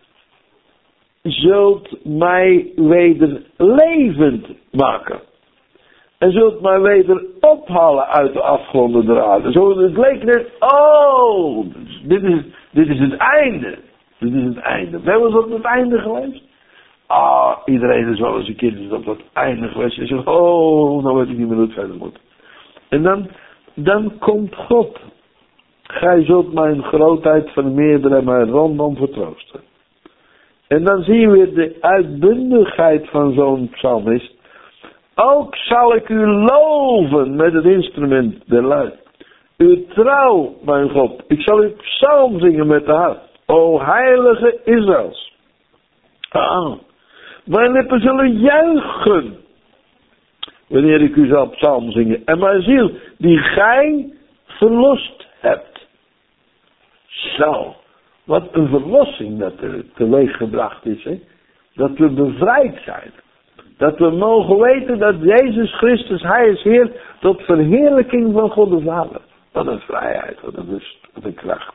Speaker 2: Zult mij weder levend maken. En zult mij weder ophalen uit de afgronden der aarde. Zo, het leek net, oh, dit is, dit is het einde. Dit is het einde. Ben je wel eens op het einde geweest? Ah, iedereen is wel eens een keer op het einde geweest. En zegt, oh, nou weet ik niet meer hoe het verder moet. En dan, dan komt God. Gij zult mijn grootheid vermeerderen en mij rondom vertroosten. En dan zien we de uitbundigheid van zo'n psalmist. Ook zal ik u loven met het instrument der luid. Uw trouw, mijn God. Ik zal u psalm zingen met de hart. O heilige Israëls. Ah, mijn lippen zullen juichen. Wanneer ik u zal psalm zingen. En mijn ziel, die gij verlost hebt. Zo, wat een verlossing dat er teweeg gebracht is. Hè? Dat we bevrijd zijn. Dat we mogen weten dat Jezus Christus, Hij is Heer, tot verheerlijking van God de Vader. Wat een vrijheid, wat een rust, wat een kracht.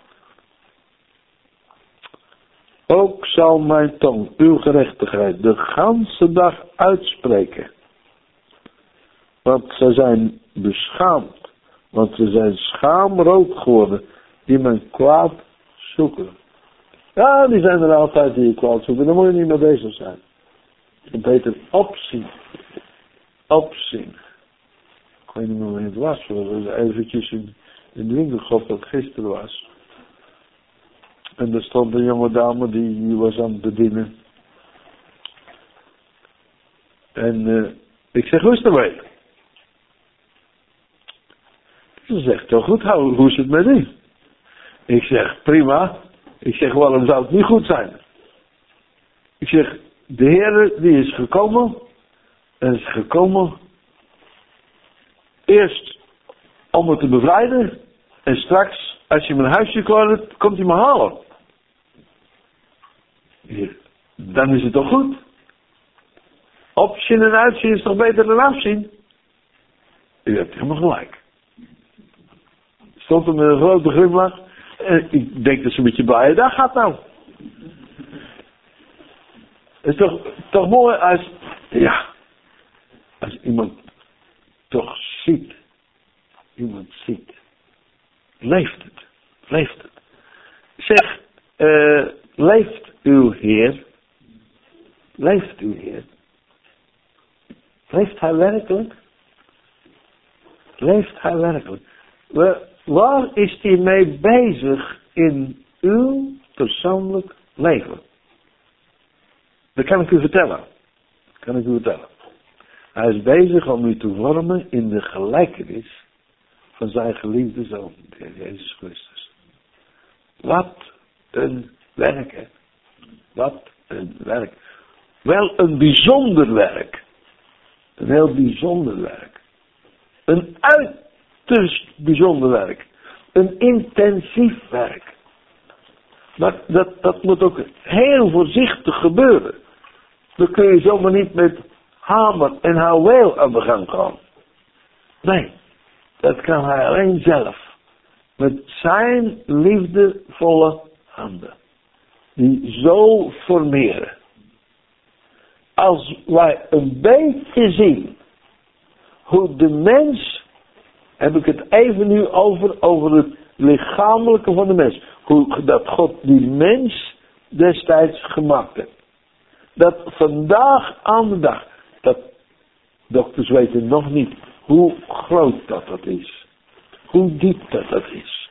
Speaker 2: Ook zal mijn tong uw gerechtigheid de ganse dag uitspreken. Want ze zijn beschaamd. Want ze zijn schaamrood geworden die mijn kwaad zoeken. Ja, die zijn er altijd die je kwaad zoeken. Daar moet je niet mee bezig zijn. Je beter opzien. Opzien. Ik weet niet meer wanneer het was. Dat was eventjes in, in de winkelgroep dat gisteren was. En er stond een jonge dame die, die was aan het bedienen. En uh, ik zeg, hoe is het ermee? Ze zegt, toch goed, hoe is het met u? Ik zeg, prima. Ik zeg, waarom zou het niet goed zijn? Ik zeg, de Heer die is gekomen. En is gekomen. Eerst om me te bevrijden. En straks, als je mijn huisje klaart, komt hij me halen. Dan is het toch goed? Opzien en uitzien is toch beter dan afzien? U hebt helemaal gelijk. Stond er met een grote glimlach. En ik denk dat ze met je blije dag gaat nou. Het is toch, toch mooi als, ja, als iemand toch ziet. Iemand ziet. Leeft het. Leeft het. Zeg, uh, leeft uw Heer? Leeft uw Heer? Leeft Hij werkelijk? Leeft Hij werkelijk? We, waar is Hij mee bezig in uw persoonlijk leven? Dat kan ik u vertellen. Kan ik u vertellen. Hij is bezig om u te vormen in de gelijkenis van zijn geliefde zoon, de Heer Jezus Christus. Wat een werk, hè. Wat een werk. Wel een bijzonder werk. Een heel bijzonder werk. Een uiterst bijzonder werk. Een intensief werk. Maar dat, dat moet ook heel voorzichtig gebeuren. Dan kun je zomaar niet met hamer en houweel aan de gang gaan. Nee, dat kan hij alleen zelf. Met zijn liefdevolle handen. Die zo formeren. Als wij een beetje zien hoe de mens, heb ik het even nu over, over het lichamelijke van de mens. Hoe dat God die mens destijds gemaakt heeft. Dat vandaag aan de dag, dat dokters weten nog niet hoe groot dat dat is. Hoe diep dat dat is.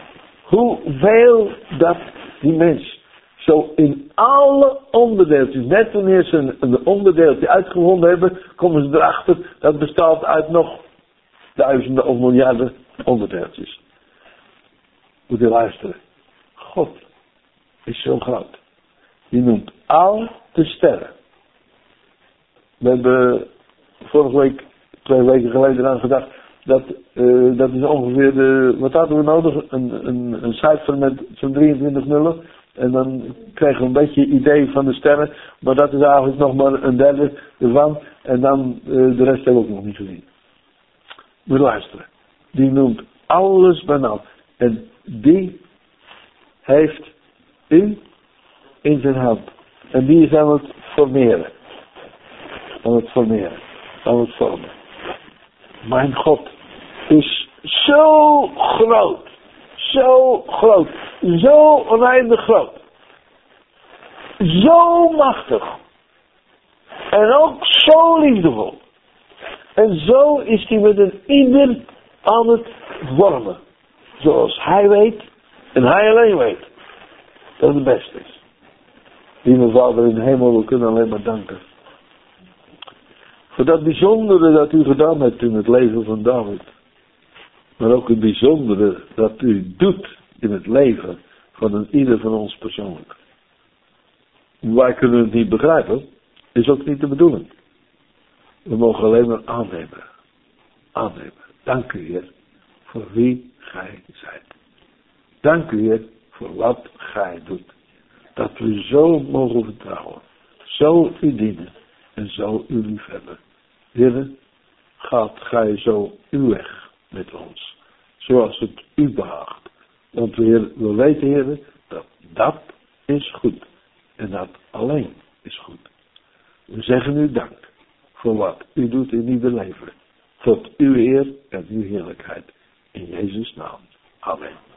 Speaker 2: Hoeveel dat die mens zo in alle onderdeeltjes, net wanneer ze een, een onderdeeltje uitgevonden hebben, komen ze erachter dat bestaat uit nog duizenden of miljarden onderdeeltjes. Moet je luisteren. God is zo groot. Die noemt al de sterren. We hebben vorige week, twee weken geleden aan gedacht, dat, uh, dat is ongeveer de, wat hadden we nodig? Een, een, een cijfer met zo'n drieëntwintig nullen. En dan kregen we een beetje het idee van de sterren. Maar dat is eigenlijk nog maar een derde ervan. En dan uh, de rest hebben we ook nog niet gezien. Moet luisteren. Die noemt alles bijna. En die heeft u in zijn hand. En die is aan het formeren. Aan het formeren. Aan het vormen. Mijn God is zo groot. Zo groot. Zo oneindig groot. Zo machtig. En ook zo liefdevol. En zo is hij met een ieder aan het vormen. Zoals hij weet. En hij alleen weet. Dat het beste is. Lieve Vader in de hemel, we kunnen alleen maar danken. Voor dat bijzondere dat u gedaan hebt in het leven van David. Maar ook het bijzondere dat u doet in het leven van een ieder van ons persoonlijk. Wij kunnen het niet begrijpen. Is ook niet de bedoeling. We mogen alleen maar aannemen. Aannemen. Dank u Heer voor wie gij zijt. Dank u Heer voor wat gij doet. Dat we zo mogen vertrouwen. Zo u dienen. En zo u liefhebben. Heer, gaat gij zo uw weg met ons. Zoals het u behaagt. Want Heer, we weten Heer, dat dat is goed. En dat alleen is goed. We zeggen u dank. Voor wat u doet in ieder leven. Tot uw eer